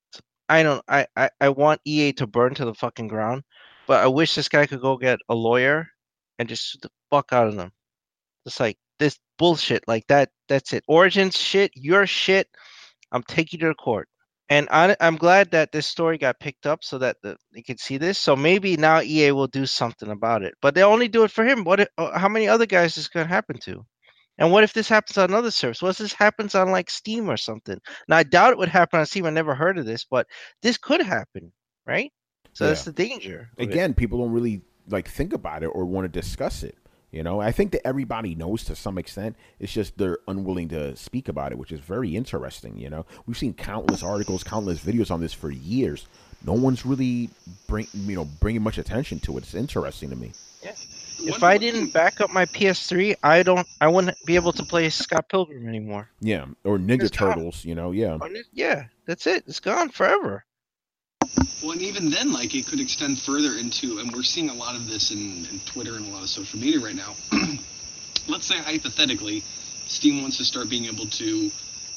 I don't, I I, I want E A to burn to the fucking ground, but I wish this guy could go get a lawyer and just sue the fuck out of them. It's like this bullshit, like that. That's it. Origins shit, your shit. I'm taking you to court, and I, I'm glad that this story got picked up so that the, you can see this. So maybe now E A will do something about it, but they only do it for him. What? If, uh, how many other guys is going to happen to? And what if this happens on another service? What if this happens on like Steam or something? Now I doubt it would happen on Steam. I never heard of this, but this could happen, right? So Yeah. that's the danger. of it. Again, people don't really like think about it or want to discuss it. You know, I think that everybody knows to some extent. It's just they're unwilling to speak about it, which is very interesting. You know, we've seen countless articles, countless videos on this for years. No one's really bring you know bringing much attention to it. It's interesting to me. Yeah. If I didn't back up my P S three, I don't. I wouldn't be able to play Scott Pilgrim anymore. Yeah, or Ninja It's gone. Turtles. You know, yeah, On it- Yeah, that's it. It's gone forever. Well, and even then, like, it could extend further into, and we're seeing a lot of this in, in Twitter and a lot of social media right now. Let's say, hypothetically, Steam wants to start being able to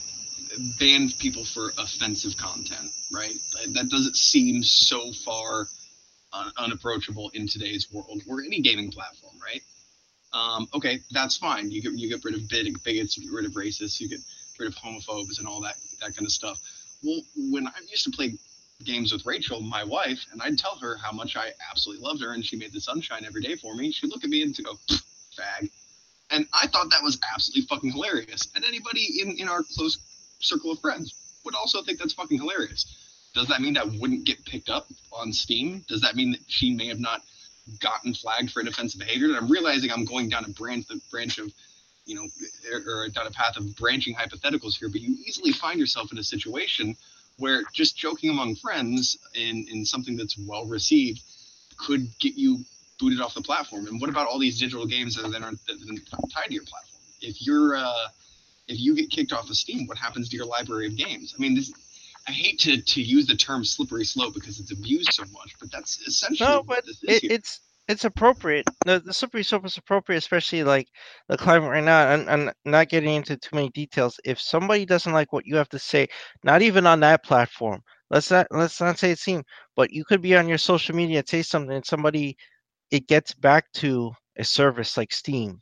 banned people for offensive content, right? That doesn't seem so far un- unapproachable in today's world or any gaming platform, right? Um, okay, that's fine. You get you get rid of bigots, you get rid of racists, you get rid of homophobes and all that that kind of stuff. Well, when I used to play games with Rachel, my wife, and I'd tell her how much I absolutely loved her and she made the sunshine every day for me, she'd look at me and go, fag. And I thought that was absolutely fucking hilarious. And anybody in, in our close circle of friends would also think that's fucking hilarious. Does that mean that wouldn't get picked up on Steam? Does that mean that she may have not gotten flagged for defensive behavior? And I'm realizing I'm going down a branch, the branch of, you know, or down a path of branching hypotheticals here, but you easily find yourself in a situation where just joking among friends in, in something that's well received could get you booted off the platform. And what about all these digital games that aren't, that aren't tied to your platform? If you're uh, if you get kicked off of Steam, what happens to your library of games? I mean, this, I hate to, to use the term slippery slope because it's abused so much, but that's essentially No, what but this is it, here. it's it's appropriate. The the slippery slope is appropriate, especially like the climate right now. And, and not getting into too many details. If somebody doesn't like what you have to say, not even on that platform, let's not let's not say it's Steam, but you could be on your social media and say something, and somebody, it gets back to a service like Steam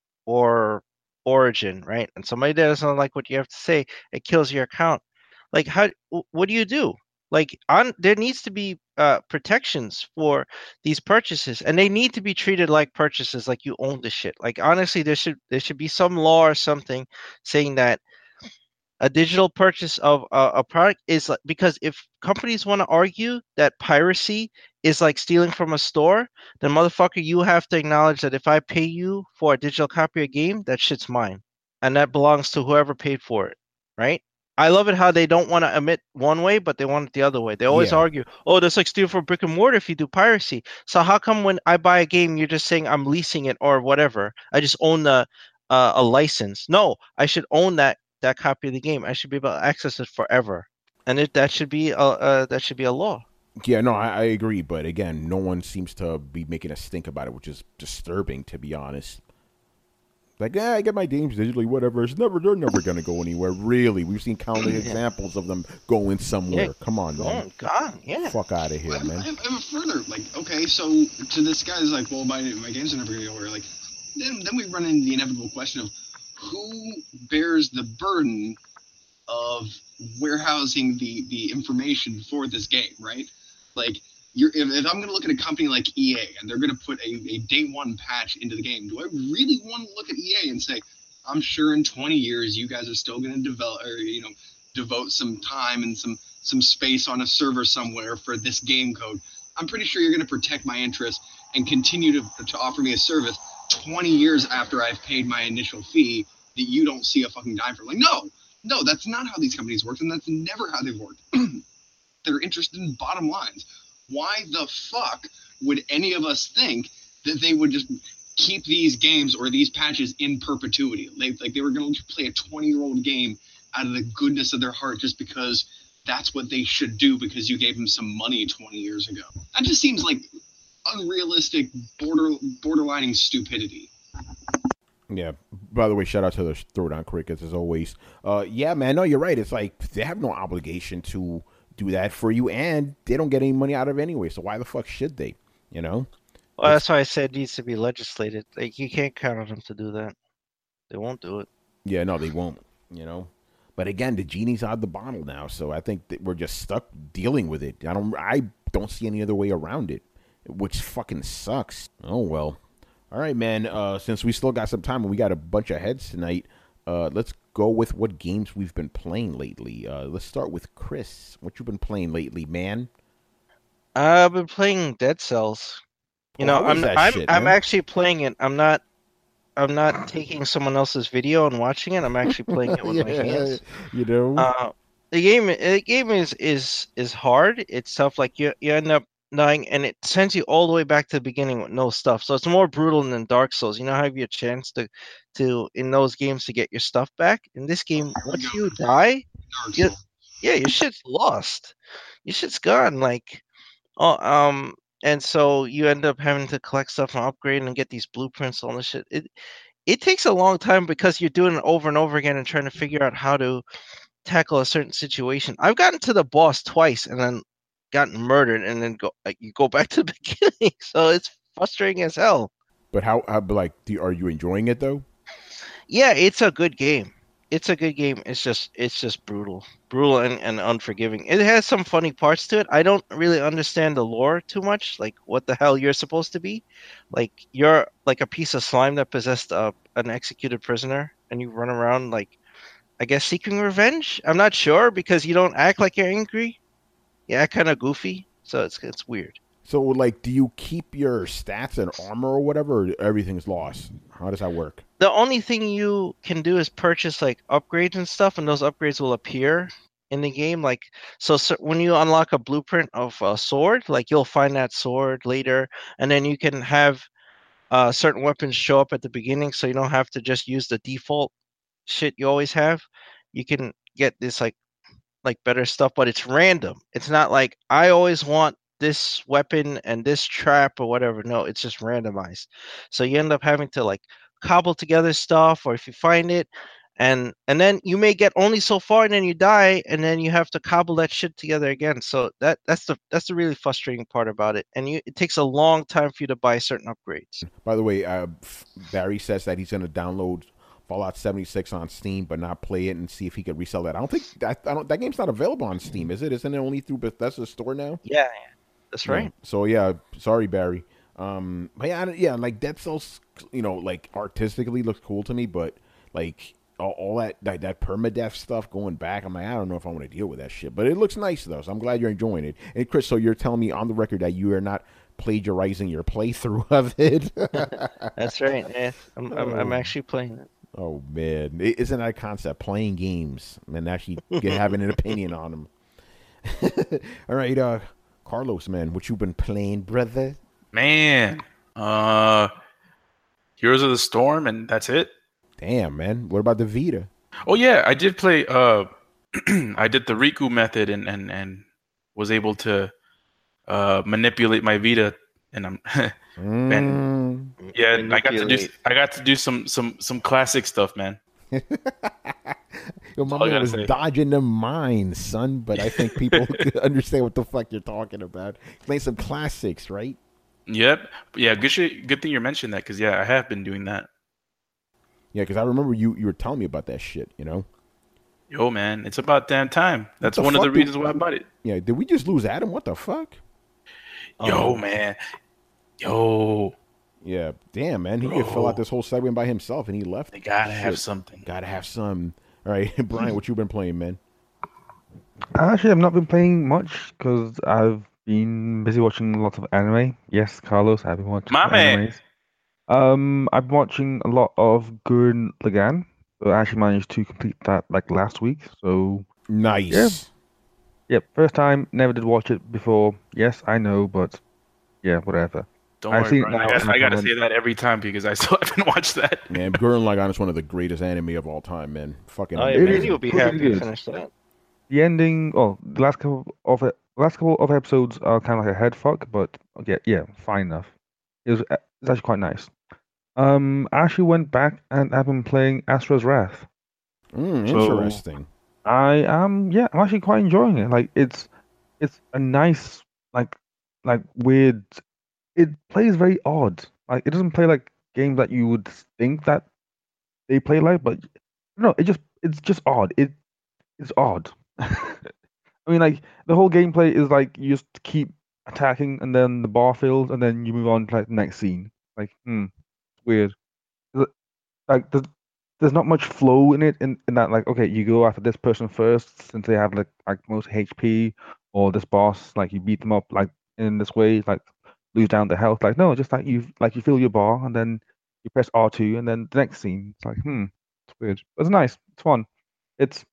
or Origin, right? And somebody that doesn't like what you have to say, it kills your account. Like, how? What do you do? Like, on there needs to be uh, protections for these purchases, and they need to be treated like purchases, like you own the shit. Like, honestly, there should there should be some law or something saying that a digital purchase of a, a product is like, because if companies want to argue that piracy is like stealing from a store, then motherfucker, you have to acknowledge that if I pay you for a digital copy of a game, that shit's mine, and that belongs to whoever paid for it, right? I love it how they don't want to admit one way, but they want it the other way. They always Yeah. argue, oh, that's like stealing from brick and mortar if you do piracy. So how come when I buy a game, you're just saying I'm leasing it or whatever? I just own the uh, a license. No, I should own that that copy of the game. I should be able to access it forever, and it that should be a uh, that should be a law. Yeah, no, I, I agree, but again, no one seems to be making a stink about it, which is disturbing, to be honest. Like, yeah, I get my games digitally, whatever. It's never, they're never gonna go anywhere. Really, we've seen countless examples of them going somewhere. Yeah, Come on, man. gone, gone. Yeah. Fuck out of here, Well, I, man. I, have, I have a further, like, okay, so to this guy's like, well, my, my games are never going to go anywhere. Like, then, then we run into the inevitable question of who bears the burden of warehousing the, the information for this game, right? Like, you're, if, if I'm going to look at a company like E A and they're going to put a, a day one patch into the game, do I really want to look at E A and say, I'm sure in twenty years you guys are still going to develop, or, you know, devote some time and some some space on a server somewhere for this game code. I'm pretty sure you're going to protect my interests and continue to, to offer me a service twenty years after I've paid my initial fee that you don't see a fucking dime for. Like, no, no, that's not how these companies work, and that's never how they've worked. They're interested in bottom lines. Why the fuck would any of us think that they would just keep these games or these patches in perpetuity? They, like they were going to play a twenty-year-old game out of the goodness of their heart just because that's what they should do because you gave them some money twenty years ago. That just seems like unrealistic, border borderlining stupidity. Yeah. By the way, shout out to the Throwdown Crickets as always. Uh, yeah, man. No, you're right. It's like they have no obligation to do that for you, and they don't get any money out of it anyway. So why the fuck should they? You know. Well, that's why I said it needs to be legislated. Like, you can't count on them to do that. They won't do it. Yeah, no, they won't. You know. But again, the genie's out of the bottle now, so I think that we're just stuck dealing with it. I don't. I don't see any other way around it, which fucking sucks. Oh well. All right, man. Uh, since we still got some time and we got a bunch of heads tonight, uh, let's go with what games we've been playing lately. Uh, let's start with Chris. What you been playing lately, man? I've been playing Dead Cells. You Oh, know, how was I'm that I'm shit, I'm man? actually playing it. I'm not I'm not taking someone else's video and watching it. I'm actually playing it with my hands. You know. Uh, the game the game is is is hard. It's tough. Like you you end up dying, and it sends you all the way back to the beginning with no stuff. So it's more brutal than Dark Souls. You know how you have your chance to to in those games to get your stuff back. In this game, once you die, Dark you, Souls. yeah, your shit's lost. Your shit's gone. Like, oh, um, and so you end up having to collect stuff and upgrade and get these blueprints and all this shit. It it takes a long time because you're doing it over and over again and trying to figure out how to tackle a certain situation. I've gotten to the boss twice and then gotten murdered, and then go like you go back to the beginning. So it's frustrating as hell. But how, how but like, do, are you enjoying it though? Yeah, it's a good game. It's a good game. It's just it's just brutal, brutal and, and unforgiving. It has some funny parts to it. I don't really understand the lore too much, like what the hell you're supposed to be. Like you're like a piece of slime that possessed a, an executed prisoner, and you run around like, I guess, seeking revenge. I'm not sure because you don't act like you're angry. You act kind of goofy, so it's it's weird. So, like, do you keep your stats and armor or whatever, or everything's lost? How does that work? The only thing you can do is purchase like upgrades and stuff, and those upgrades will appear in the game. Like, so, so when you unlock a blueprint of a sword, like you'll find that sword later, and then you can have uh, certain weapons show up at the beginning, so you don't have to just use the default shit you always have. You can get this like like better stuff, but it's random. It's not like I always want this weapon and this trap or whatever. No, it's just randomized. So you end up having to like cobble together stuff, or if you find it, and and then you may get only so far, and then you die, and then you have to cobble that shit together again. So that that's the that's the really frustrating part about it. And you, it takes a long time for you to buy certain upgrades. By the way, uh, Barry says that he's going to download Fallout seventy-six on Steam, but not play it and see if he could resell that. I don't think that I don't that game's not available on Steam, is it? Isn't it only through Bethesda's store now? Yeah, that's right. Yeah. So yeah, sorry, Barry. Um, but yeah, I, yeah, like Dead Cells, you know, like artistically looks cool to me, but like all, all that, that that permadeath stuff going back, I'm like, I don't know if I want to deal with that shit. But it looks nice though, so I'm glad you're enjoying it. And Chris, so you're telling me on the record that you are not plagiarizing your playthrough of it? That's right. Yeah, I'm, I'm I'm actually playing it. Oh man, isn't that a concept? Playing games and actually get, having an opinion on them. All right, uh, Carlos, man, what you been playing, brother? Man, uh, Heroes of the Storm, and that's it. Damn, man. What about the Vita? Oh yeah, I did play. Uh, I did the Riku method, and and and was able to uh manipulate my Vita, and I'm. mm. and, yeah, I got to do. I got to do some some some classic stuff, man. Yo, my man was say. dodging them mines, son. But I think people understand what the fuck you're talking about. Playing some classics, right? Yep. Yeah. Good shit. Good thing you mentioned that, because yeah, I have been doing that. Yeah, because I remember you you were telling me about that shit. You know. Yo, man, it's about damn time. That's one of the reasons why I bought it. Yeah. Did we just lose Adam? What the fuck? Yo, um, man. Yo. Yeah, damn, man. He could fill out this whole segment by himself, and he left. They gotta Shit. have something. Gotta have some. All right, Brian, what you been playing, man? Actually, I've not been playing much because I've been busy watching lots of anime. Yes, Carlos, I've been watching My man. animes. Um, I've been watching a lot of Gurren Lagann. So I actually managed to complete that like last week. So nice. Yeah. Yep. First time. Never did watch it before. Yes, I know, but yeah, whatever. Don't I've worry, I, guess, I gotta say that every time because I still haven't watched that. Man, Gurren Lagann is one of the greatest anime of all time, man. Fucking oh, yeah, you'll be happy to finish that. The ending, oh, the last couple of last couple of episodes are kind of like a head fuck, but yeah, yeah, fine enough. It was it's actually quite nice. Um, I actually went back and I've been playing Asura's Wrath. Mm, interesting. So I am, yeah, I'm actually quite enjoying it. Like it's it's a nice, like like weird. It plays very odd. Like it doesn't play like games that you would think that they play like, but no, it just it's just odd. It it's odd. I mean, like the whole gameplay is like you just keep attacking, and then the bar fills, and then you move on to like the next scene. Like, hmm, weird. Like there's, there's not much flow in it. In, in that, like, okay, you go after this person first since they have like like most H P, or this boss, like you beat them up like in this way, like. Lose down the health, like no, just like you like you fill your bar and then you press R two and then the next scene. It's like hmm, it's weird. But it's nice. It's fun. It's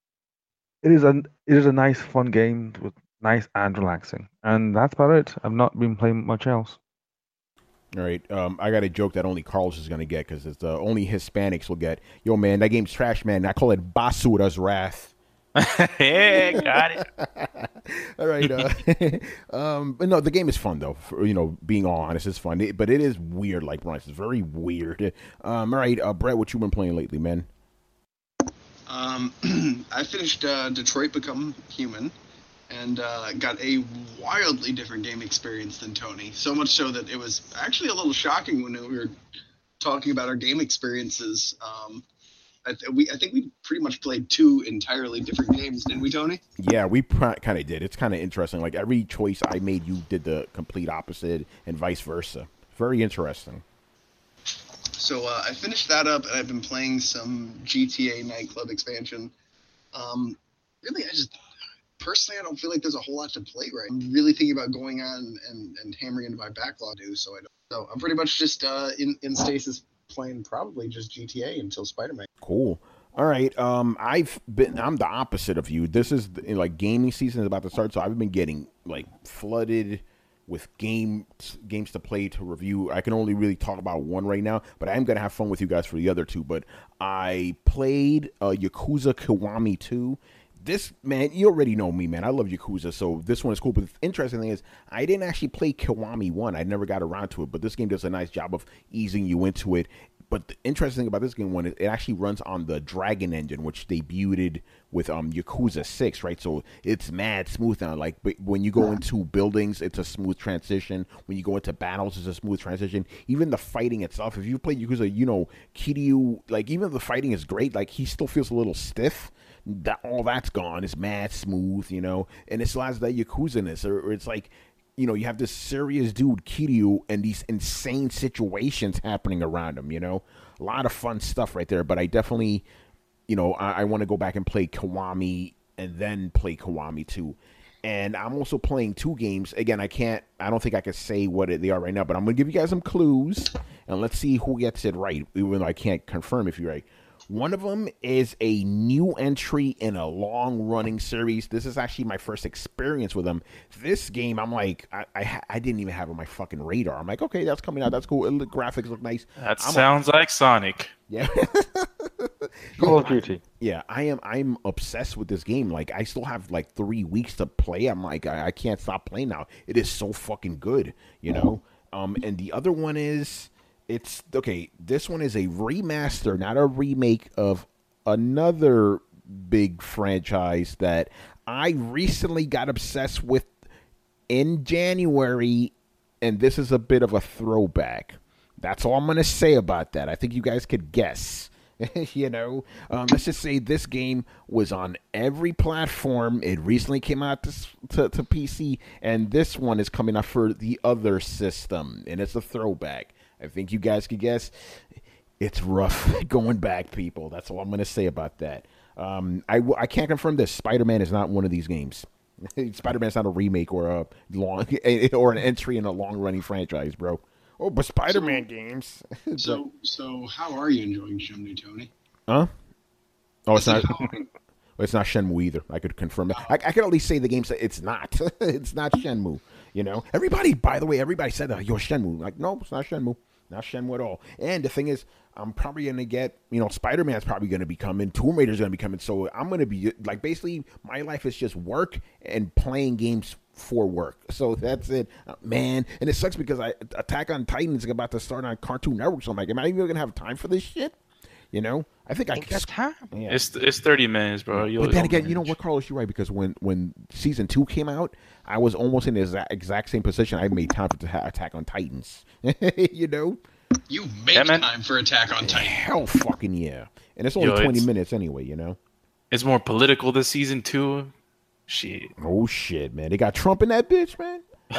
it is a it is a nice fun game with nice and relaxing, and that's about it. I've not been playing much else. All right, um, I got a joke that only Carlos is gonna get because it's uh, only Hispanics will get. Yo, man, that game's trash, man. I call it Basura's Wrath. Yeah, got it. All right. Uh, um, but no, the game is fun though. For, you know, being all honest, it's fun. It, but it is weird, like Brian. It's very weird. Um, all right, uh, Brett, what you been playing lately, man? Um, I finished uh, Detroit Become Human, and uh, got a wildly different game experience than Tony. So much so that it was actually a little shocking when we were talking about our game experiences. Um, I, th- we, I think we pretty much played two entirely different games, didn't we, Tony? Yeah, we pr- kind of did. It's kind of interesting. Like every choice I made, you did the complete opposite, and vice versa. Very interesting. So uh, I finished that up, and I've been playing some G T A Nightclub expansion. Um, really, I just personally, I don't feel like there's a whole lot to play right. I'm really thinking about going on and, and hammering into my backlog, too. So I don't. So I'm pretty much just uh, in in stasis playing probably just G T A until Spider-Man. Cool. All right. Um, I've been. I'm the opposite of you. This is like gaming season is about to start, so I've been getting like flooded with game games to play to review. I can only really talk about one right now, but I am gonna have fun with you guys for the other two. But I played uh, Yakuza Kiwami two. This, man, you already know me, man. I love Yakuza, so this one is cool. But the interesting thing is, I didn't actually play Kiwami one. I never got around to it, but this game does a nice job of easing you into it. But the interesting thing about this game one is it actually runs on the Dragon engine, which debuted with um Yakuza six, right? So it's mad smooth now. Like when you go into buildings, it's a smooth transition. When you go into battles, it's a smooth transition. Even the fighting itself, if you play Yakuza, you know, Kiryu, like even the fighting is great. Like he still feels a little stiff. That all that's gone. It's mad smooth, you know, and it still has that Yakuza-ness, or, or it's like, you know, you have this serious dude, Kiryu, and these insane situations happening around him, you know? A lot of fun stuff right there, but I definitely, you know, I, I want to go back and play Kiwami and then play Kiwami two. And I'm also playing two games. Again, I can't, I don't think I can say what it, they are right now, but I'm going to give you guys some clues, and let's see who gets it right, even though I can't confirm if you're right. One of them is a new entry in a long-running series. This is actually my first experience with them. This game, I'm like, I, I, I didn't even have it on my fucking radar. I'm like, okay, that's coming out. That's cool. The graphics look nice. That I'm sounds a, like Sonic. Yeah. Call of Duty. Yeah, I am. I'm obsessed with this game. Like, I still have like three weeks to play. I'm like, I, I can't stop playing now. It is so fucking good, you know. Um, and the other one is. It's okay. This one is a remaster, not a remake of another big franchise that I recently got obsessed with in January, and this is a bit of a throwback. That's all I'm going to say about that. I think you guys could guess. you know, um, let's just say this game was on every platform. It recently came out to, to, to P C, and this one is coming out for the other system, and it's a throwback. I think you guys could guess. It's rough going back, people. That's all I'm going to say about that. Um, I, I can't confirm this. Spider-Man is not one of these games. Spider-Man is not a remake or a long or an entry in a long-running franchise, bro. Oh, but Spider-Man so, games. so, so how are you enjoying Shenmue, Tony? Huh? Oh, it's not. It's not Shenmue either. I could confirm that. I, I could at least say the game said it's not. It's not Shenmue. You know, everybody. By the way, everybody said, uh, "Yo, Shenmue." Like, no, it's not Shenmue. Not Shenmue at all. And the thing is, I'm probably gonna get. You know, Spider-Man's probably gonna be coming. Tomb Raider's gonna be coming. So I'm gonna be like, basically, my life is just work and playing games for work. So that's it, uh, man. And it sucks because I Attack on Titan is about to start on Cartoon Network. So I'm like, am I even gonna have time for this shit? You know, I think I got time. Yeah. It's it's thirty minutes, bro. You'll, but then again, you know what, Carlos, you're right, because when, when season two came out, I was almost in the exact, exact same position. I made time for Attack on Titans. you know, you make yeah, time for Attack on Titan. Hell, fucking yeah! And it's only Yo, twenty it's, minutes anyway. You know, it's more political this season too. Shit. Oh shit, man! They got Trump in that bitch, man.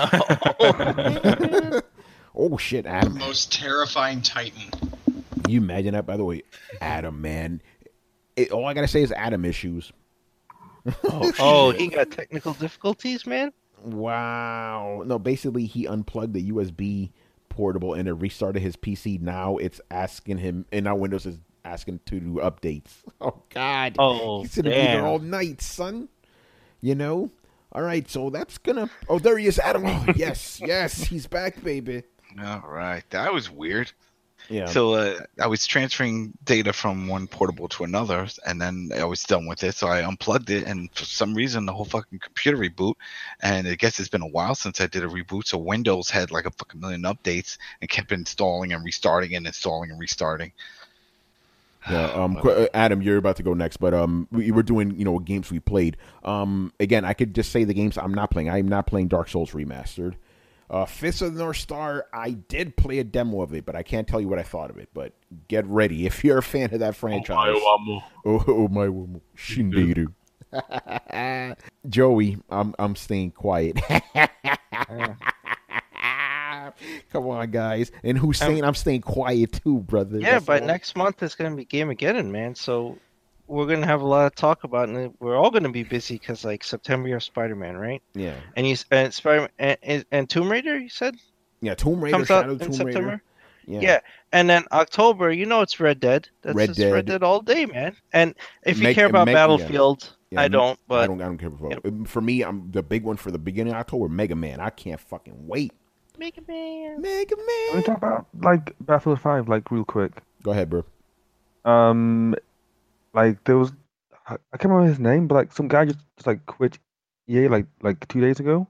oh shit, Adam. The most terrifying Titan. Can you imagine that? By the way, Adam, man. It, all I gotta say is Adam issues. oh, oh he got technical difficulties, man. Wow. No, basically he unplugged the U S B portable and it restarted his P C. Now it's asking him, and now Windows is asking to do updates. Oh God. Oh, he's gonna damn. be there all night, son. You know. All right, so that's gonna. Oh, there he is, Adam. Oh, yes, yes, he's back, baby. All right, that was weird. Yeah. So uh, I was transferring data from one portable to another, and then I was done with it. So I unplugged it, and for some reason, the whole fucking computer reboot. And I guess it's been a while since I did a reboot. So Windows had like a fucking million updates and kept installing and restarting and installing and restarting. Yeah, um, qu- uh, Adam, you're about to go next, but um, we were doing, you know, games we played. Um, again, I could just say the games I'm not playing. I'm not playing Dark Souls Remastered. Uh, Fist of the North Star, I did play a demo of it, but I can't tell you what I thought of it. But get ready if you're a fan of that franchise. Oh, oh my wamo, Shinderu. Joey, I'm I'm staying quiet. Come on, guys. And who's saying I'm staying quiet too, brother? Yeah, That's but all. next month is going to be Gamegeddon, man. So we're going to have a lot to talk about, and we're all going to be busy because, like, September you have Spider-Man, right? Yeah. And you and Spider and, and, and Tomb Raider, you said Yeah, Tomb Raider, comes Shadow out in Tomb September. Raider. Yeah. Yeah. And then October, you know, it's Red Dead. That's Red just Red Dead. Dead all day, man. And if you Meg- care about Meg- yeah. Battlefield, Yeah, I don't. But I don't. I don't care about. For me, I'm the big one for the beginning of October. Mega Man. I can't fucking wait. Mega Man. Mega Can we Man. talk about like Battlefield five, like real quick? Go ahead, bro. Um, like there was, I I can't remember his name, but like some guy just, just like quit E A like like two days ago.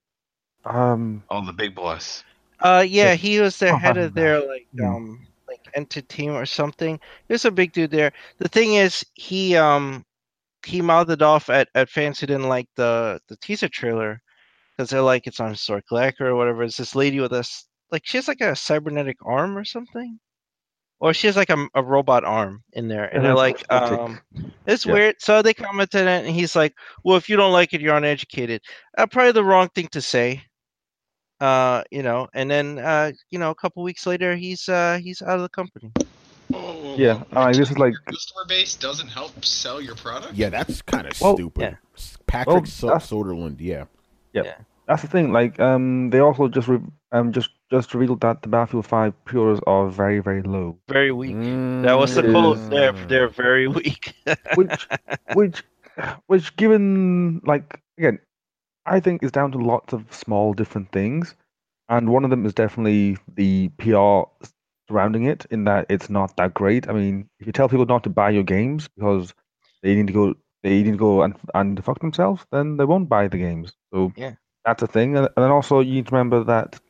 Um, Oh, the big boss. Uh, yeah, he was their Oh, head I of their like Hmm. um like enter team or something. There's a big dude there. The thing is, he um he mouthed off at at fans who didn't like the the teaser trailer because they're like it's on historical accurate or whatever. It's this lady with us like she has like a cybernetic arm or something, or she has like a, a robot arm in there, and they're uh, like prosthetic. um it's Yeah. weird. So they commented on it, and he's like, well, if you don't like it, you're uneducated. Uh, probably the wrong thing to say. Uh, you know, and then uh, you know, a couple weeks later, he's uh, he's out of the company. Oh, Yeah, I mean, this is like, customer base doesn't help sell your product. Yeah, that's kind of Well, stupid. yeah. Patrick Well, so- that's- Soderlund. Yeah. that's the thing. Like, um, they also just re um just just revealed that the Battlefield five pre-orders are very very low, Very weak. That was the Mm. quote. They're they're very weak. which which which given like again, I think is down to lots of small different things, and one of them is definitely the P R surrounding it. In that it's not that great. I mean, if you tell people not to buy your games because they need to go, they need to go and and fuck themselves, then they won't buy the games. So Yeah. that's a thing. And, and then also you need to remember that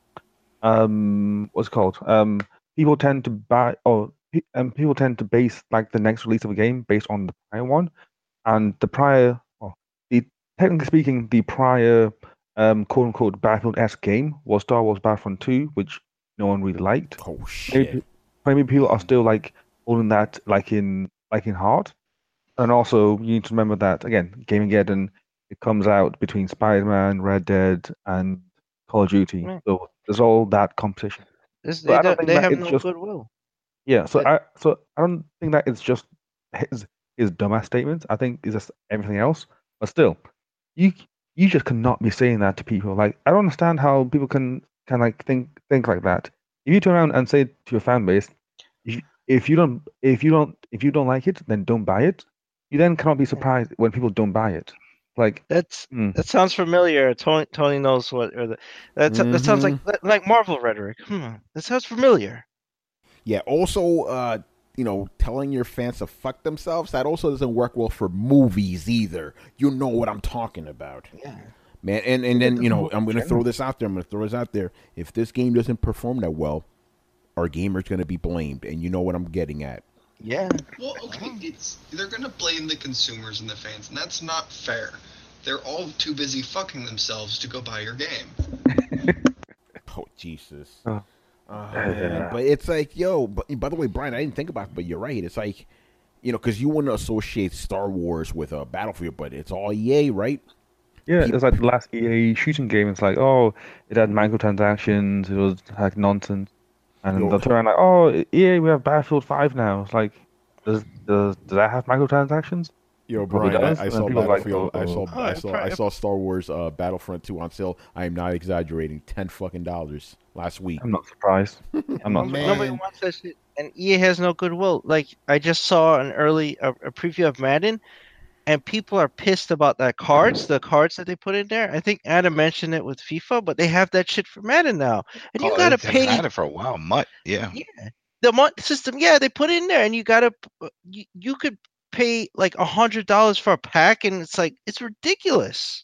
um, what's it called? Um, people tend to buy or pe- um, people tend to base like the next release of a game based on the prior one, and the prior, well, the technically speaking, the prior um, quote unquote Battlefield-esque game was Star Wars Battlefront two, which no one really liked. Oh Maybe, shit. maybe people are still like holding that like in like in heart. And also you need to remember that again, Gamegeddon, it comes out between Spider-Man, Red Dead, and Call of Duty. Right. So there's all that competition. This- But they I don't don't, think they that have it's no just- goodwill. Yeah, so But- I so I don't think that it's just his his dumbass statements. I think it's just everything else. But still, you you just cannot be saying that to people. Like I don't understand how people can can like think think like that. If you turn around and say to your fan base, if, if you don't if you don't if you don't like it, then don't buy it. You then cannot be surprised when people don't buy it. Like That's hmm. that sounds familiar. Tony Tony knows what. Or the, that that sounds like like Marvel rhetoric. Hmm, that sounds familiar. Yeah. Also, uh, you know, telling your fans to fuck themselves, that also doesn't work well for movies either. You know what I'm talking about. Yeah. Man, and, and then, you know, doesn't I'm going to work throw this out there. I'm going to throw this out there. If this game doesn't perform that well, our gamer's going to be blamed. And you know what I'm getting at. Yeah. Well, okay, it's they're gonna blame the consumers and the fans, and that's not fair. They're all too busy fucking themselves to go buy your game. Oh, Jesus. Oh. Uh, Yeah. But it's like, yo, but, by the way, Brian, I didn't think about it, but you're right. It's like, you know, because you wouldn't associate Star Wars with a Battlefield, but it's all E A, right? Yeah, Peop- it's like the last E A shooting game. It's like, oh, it had microtransactions. It was like nonsense. And Yo. they'll turn around like, oh, E A, we have Battlefield five now. It's like, does does does that have microtransactions? Yo, Probably Brian, does, I, I and saw people are like, Battlefield. I oh, saw, oh. I saw, I saw Star Wars uh, Battlefront two on sale. I am not exaggerating. Ten fucking dollars last week. I'm not surprised. I'm not Nobody, surprised. nobody wants that shit, and E A has no goodwill. Like I just saw an early a, a preview of Madden, and people are pissed about that cards, the cards that they put in there. I think Adam mentioned it with FIFA, but they have that shit for Madden now, and you Oh, gotta it's pay. had it for a while. Mutt, yeah. Yeah, the month system. Yeah, they put it in there, and you gotta you, you could pay like a hundred dollars for a pack, and it's like it's ridiculous.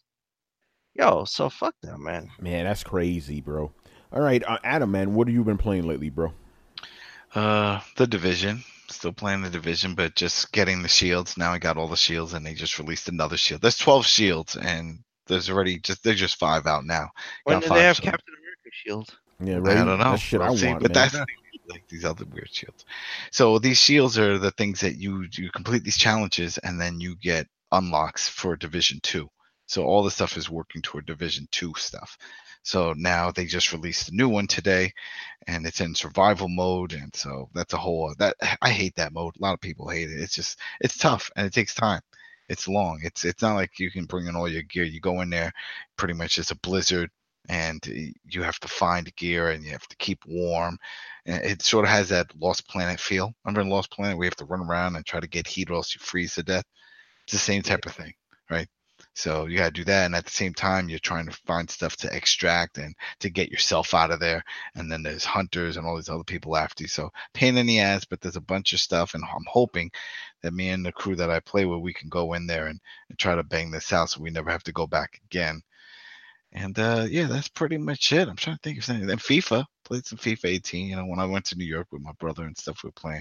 Yo, so fuck them, man. Man, that's crazy, bro. All right, uh, Adam, man, what have you been playing lately, bro? Uh, The Division. Still playing the Division, but just getting the shields. Now I got all the shields, and they just released another shield. There's twelve shields, and there's already just there's just five out now. When Got do five, they have so- Captain America shield? Yeah, right. I don't know. That's shit We'll I see, want, but man. that's like these other weird shields. So these shields are the things that you you complete these challenges, and then you get unlocks for Division Two. So all the stuff is working toward Division Two stuff. So now they just released a new one today, and it's in survival mode, and so that's a whole that I hate that mode. A lot of people hate it. It's just it's tough and it takes time. It's long. It's it's not like you can bring in all your gear. You go in there, pretty much it's a blizzard, and you have to find gear and you have to keep warm. And it sort of has that Lost Planet feel. Remember in Lost Planet, we have to run around and try to get heat or else you freeze to death. It's the same type of thing, right? So you got to do that, and at the same time, you're trying to find stuff to extract and to get yourself out of there. And then there's hunters and all these other people after you. So pain in the ass, but there's a bunch of stuff, and I'm hoping that me and the crew that I play with, we can go in there and, and try to bang this out so we never have to go back again. And uh, yeah, that's pretty much it. I'm trying to think of something. Then FIFA, played some FIFA eighteen. You know, when I went to New York with my brother and stuff, we were playing.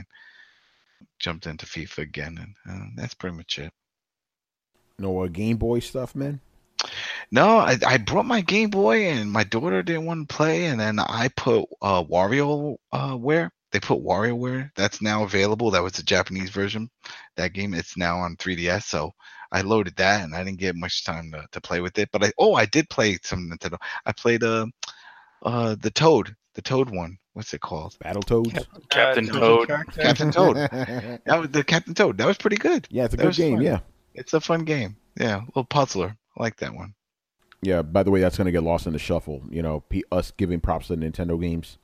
Jumped into FIFA again, and uh, that's pretty much it. No uh, Game Boy stuff, man. No, I, I brought my Game Boy, and my daughter didn't want to play, and then I put uh, WarioWare. They put WarioWare. That's now available. That was the Japanese version. That game, it's now on three D S. So I loaded that, and I didn't get much time to, to play with it. But I oh, I did play some Nintendo. I played uh, uh the Toad, the Toad one. What's it called? Battletoads. Captain Uh, Toad. Captain Toad. That was the Captain Toad. That was pretty good. Yeah, it's a That good was game. fun. Yeah. It's a fun game. Yeah, a little puzzler. I like that one. Yeah, by the way, that's going to get lost in the shuffle. You know, P- us giving props to Nintendo games.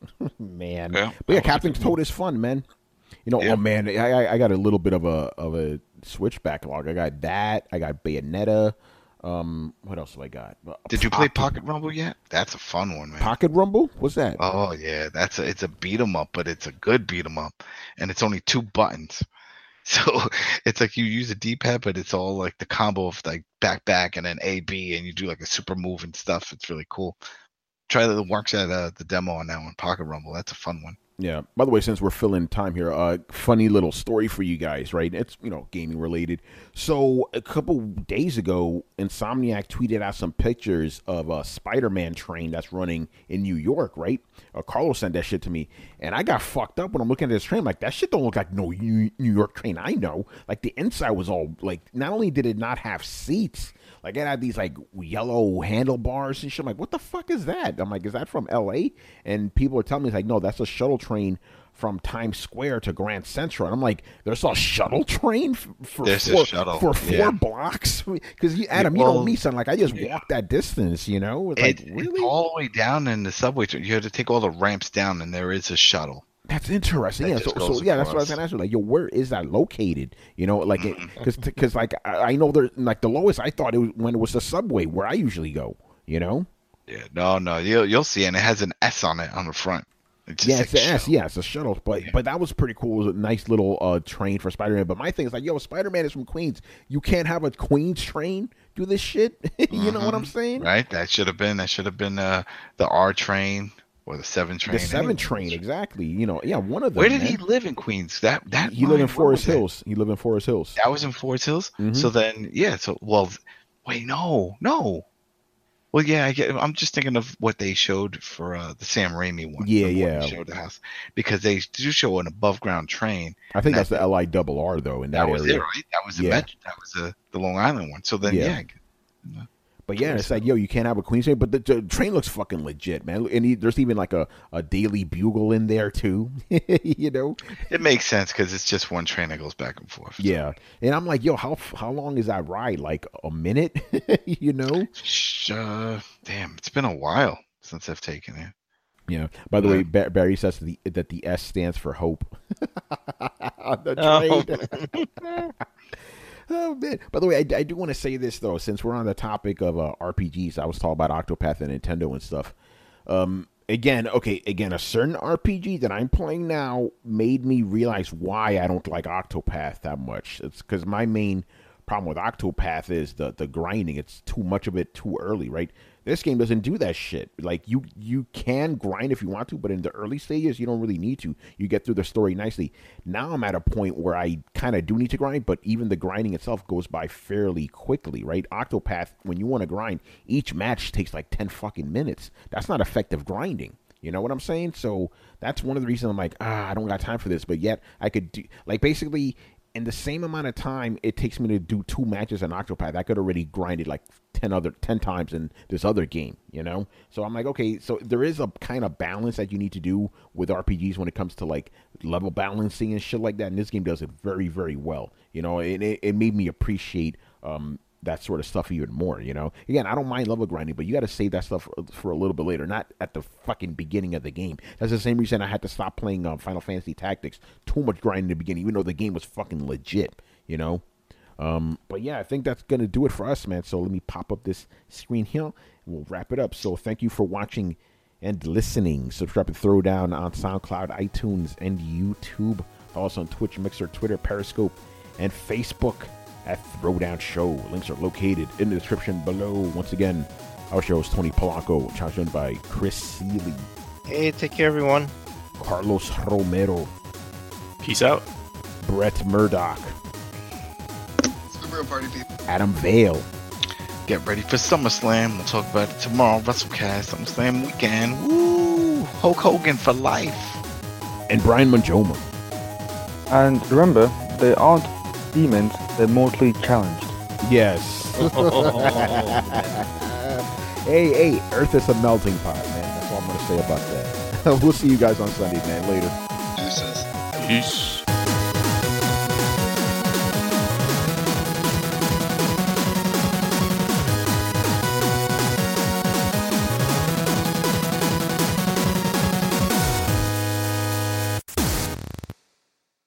Man. Yeah, But yeah, that was a Captain good Toad is fun, man. You know, Yeah. oh man, I, I I got a little bit of a of a Switch backlog. I got that. I got Bayonetta. Um, what else have I got? Uh, Did you play Pocket Rumble yet? That's a fun one, man. Pocket Rumble? What's that? Oh yeah, that's a, it's a beat 'em up, but it's a good beat 'em up, and it's only two buttons. So it's like you use a D-pad, but it's all like the combo of like back back and then A B, and you do like a super move and stuff. It's really cool. Try that. It works at uh, the demo on that one, Pocket Rumble. That's a fun one. Yeah. By the way, since we're filling time here, uh, funny little story for you guys, right? It's, you know, gaming related. So a couple days ago, Insomniac tweeted out some pictures of a Spider-Man train that's running in New York, right? Uh, Carlos sent that shit to me, and I got fucked up when I'm looking at this train. I'm like, that shit don't look like no New New York train I know. Like the inside was all like, not only did it not have seats, like it had these like yellow handlebars and shit. I'm like, what the fuck is that? I'm like, is that from L A? And people are telling me, like, no, that's a shuttle train from Times Square to Grand Central. And I'm like, there's a shuttle train f- for There's a four, shuttle, for four yeah. blocks? Because you, Adam, you know well, me, son. Like, I just yeah. walked that distance, you know? It's like, It, really? It's all the way down in the subway. tra- You have to take all the ramps down, and there is a shuttle. That's interesting. That Yeah, just so, goes so yeah, that's what I was across. gonna ask you. Like, yo, where is that located? You know, like, Mm-hmm. because because like I, I know there, like the lowest I thought it was when it was the subway where I usually go. You know? Yeah, no, no, you'll you'll see, and it has an S on it on the front. It's Yeah, just it's like the S. shuttle. Yeah, it's a shuttle. But Yeah. but that was pretty cool. It was a nice little uh, train for Spider-Man. But my thing is like, yo, Spider-Man is from Queens. You can't have a Queens train do this shit. You know what I'm saying? Right? That should have been that should have been uh, the R train or the seven train. The seven Anyway. train, exactly. You know, yeah, one of them. Where did man. he live in Queens? That that He lived in line, where Forest was that? Hills. He lived in Forest Hills. That was in Forest Hills. Mhm. So then, yeah. So well, wait, no, no. Well, yeah, I get, I'm just thinking of what they showed for uh, the Sam Raimi one. Yeah, Remember when yeah. They showed the house because they do show an above ground train. I think And that's the L I double R though in that, That was area. it, right? That was the Yeah. Met, that was the the Long Island one. So then, Yeah. yeah. I get- But yeah, it's like, yo, you can't have a Queens train, but the, the train looks fucking legit, man. And he, there's even like a, a Daily Bugle in there too, you know? It makes sense because it's just one train that goes back and forth. So, Yeah. And I'm like, yo, how how long is that ride? Like a minute, you know? sh- uh, damn, it's been a while since I've taken it. Yeah. By the way, ba- Barry says the, that the S stands for hope. The Oh, train. Oh man! By the way, I, I do want to say this though, since we're on the topic of uh, R P Gs. I was talking about Octopath and Nintendo and stuff. Um, again, okay, again, a certain R P G that I'm playing now made me realize why I don't like Octopath that much. It's because my main problem with Octopath is the the grinding. It's too much of it too early, right? This game doesn't do that shit. Like, you you can grind if you want to, but in the early stages, you don't really need to. You get through the story nicely. Now I'm at a point where I kind of do need to grind, but even the grinding itself goes by fairly quickly, right? Octopath, when you want to grind, each match takes like ten fucking minutes. That's not effective grinding. You know what I'm saying? So that's one of the reasons I'm like, ah, I don't got time for this. But yet I could do, like, basically in the same amount of time it takes me to do two matches in Octopath, I could already grind it like ten other ten times in this other game, you know? So I'm like, okay, so there is a kind of balance that you need to do with R P Gs when it comes to like level balancing and shit like that. And this game does it very, very well. You know, it, it, it made me appreciate um, that sort of stuff even more, you know? Again, I don't mind level grinding, but you got to save that stuff for, for a little bit later, not at the fucking beginning of the game. That's the same reason I had to stop playing um, Final Fantasy Tactics. Too much grinding in the beginning, even though the game was fucking legit, you know? Um, but yeah, I think that's going to do it for us, man. So let me pop up this screen here, and we'll wrap it up. So thank you for watching and listening. Subscribe to Throwdown on SoundCloud, iTunes, and YouTube. Follow us on Twitch, Mixer, Twitter, Periscope, and Facebook at Throwdown Show. Links are located in the description below. Once again, our show is Tony Polanco, challenged by Chris Seeley. Hey, take care, everyone. Carlos Romero. Peace out. Brett Murdoch. It's the real party people. Adam Vale. Get ready for SummerSlam. We'll talk about it tomorrow. WrestleCast, SummerSlam weekend. Woo! Hulk Hogan for life. And Brian Manjoma. And remember, they aren't demons, they're mortally challenged. Yes. hey, hey, Earth is a melting pot, man. That's all I'm going to say about that. We'll see you guys on Sunday, man. Later. Deuces. Peace.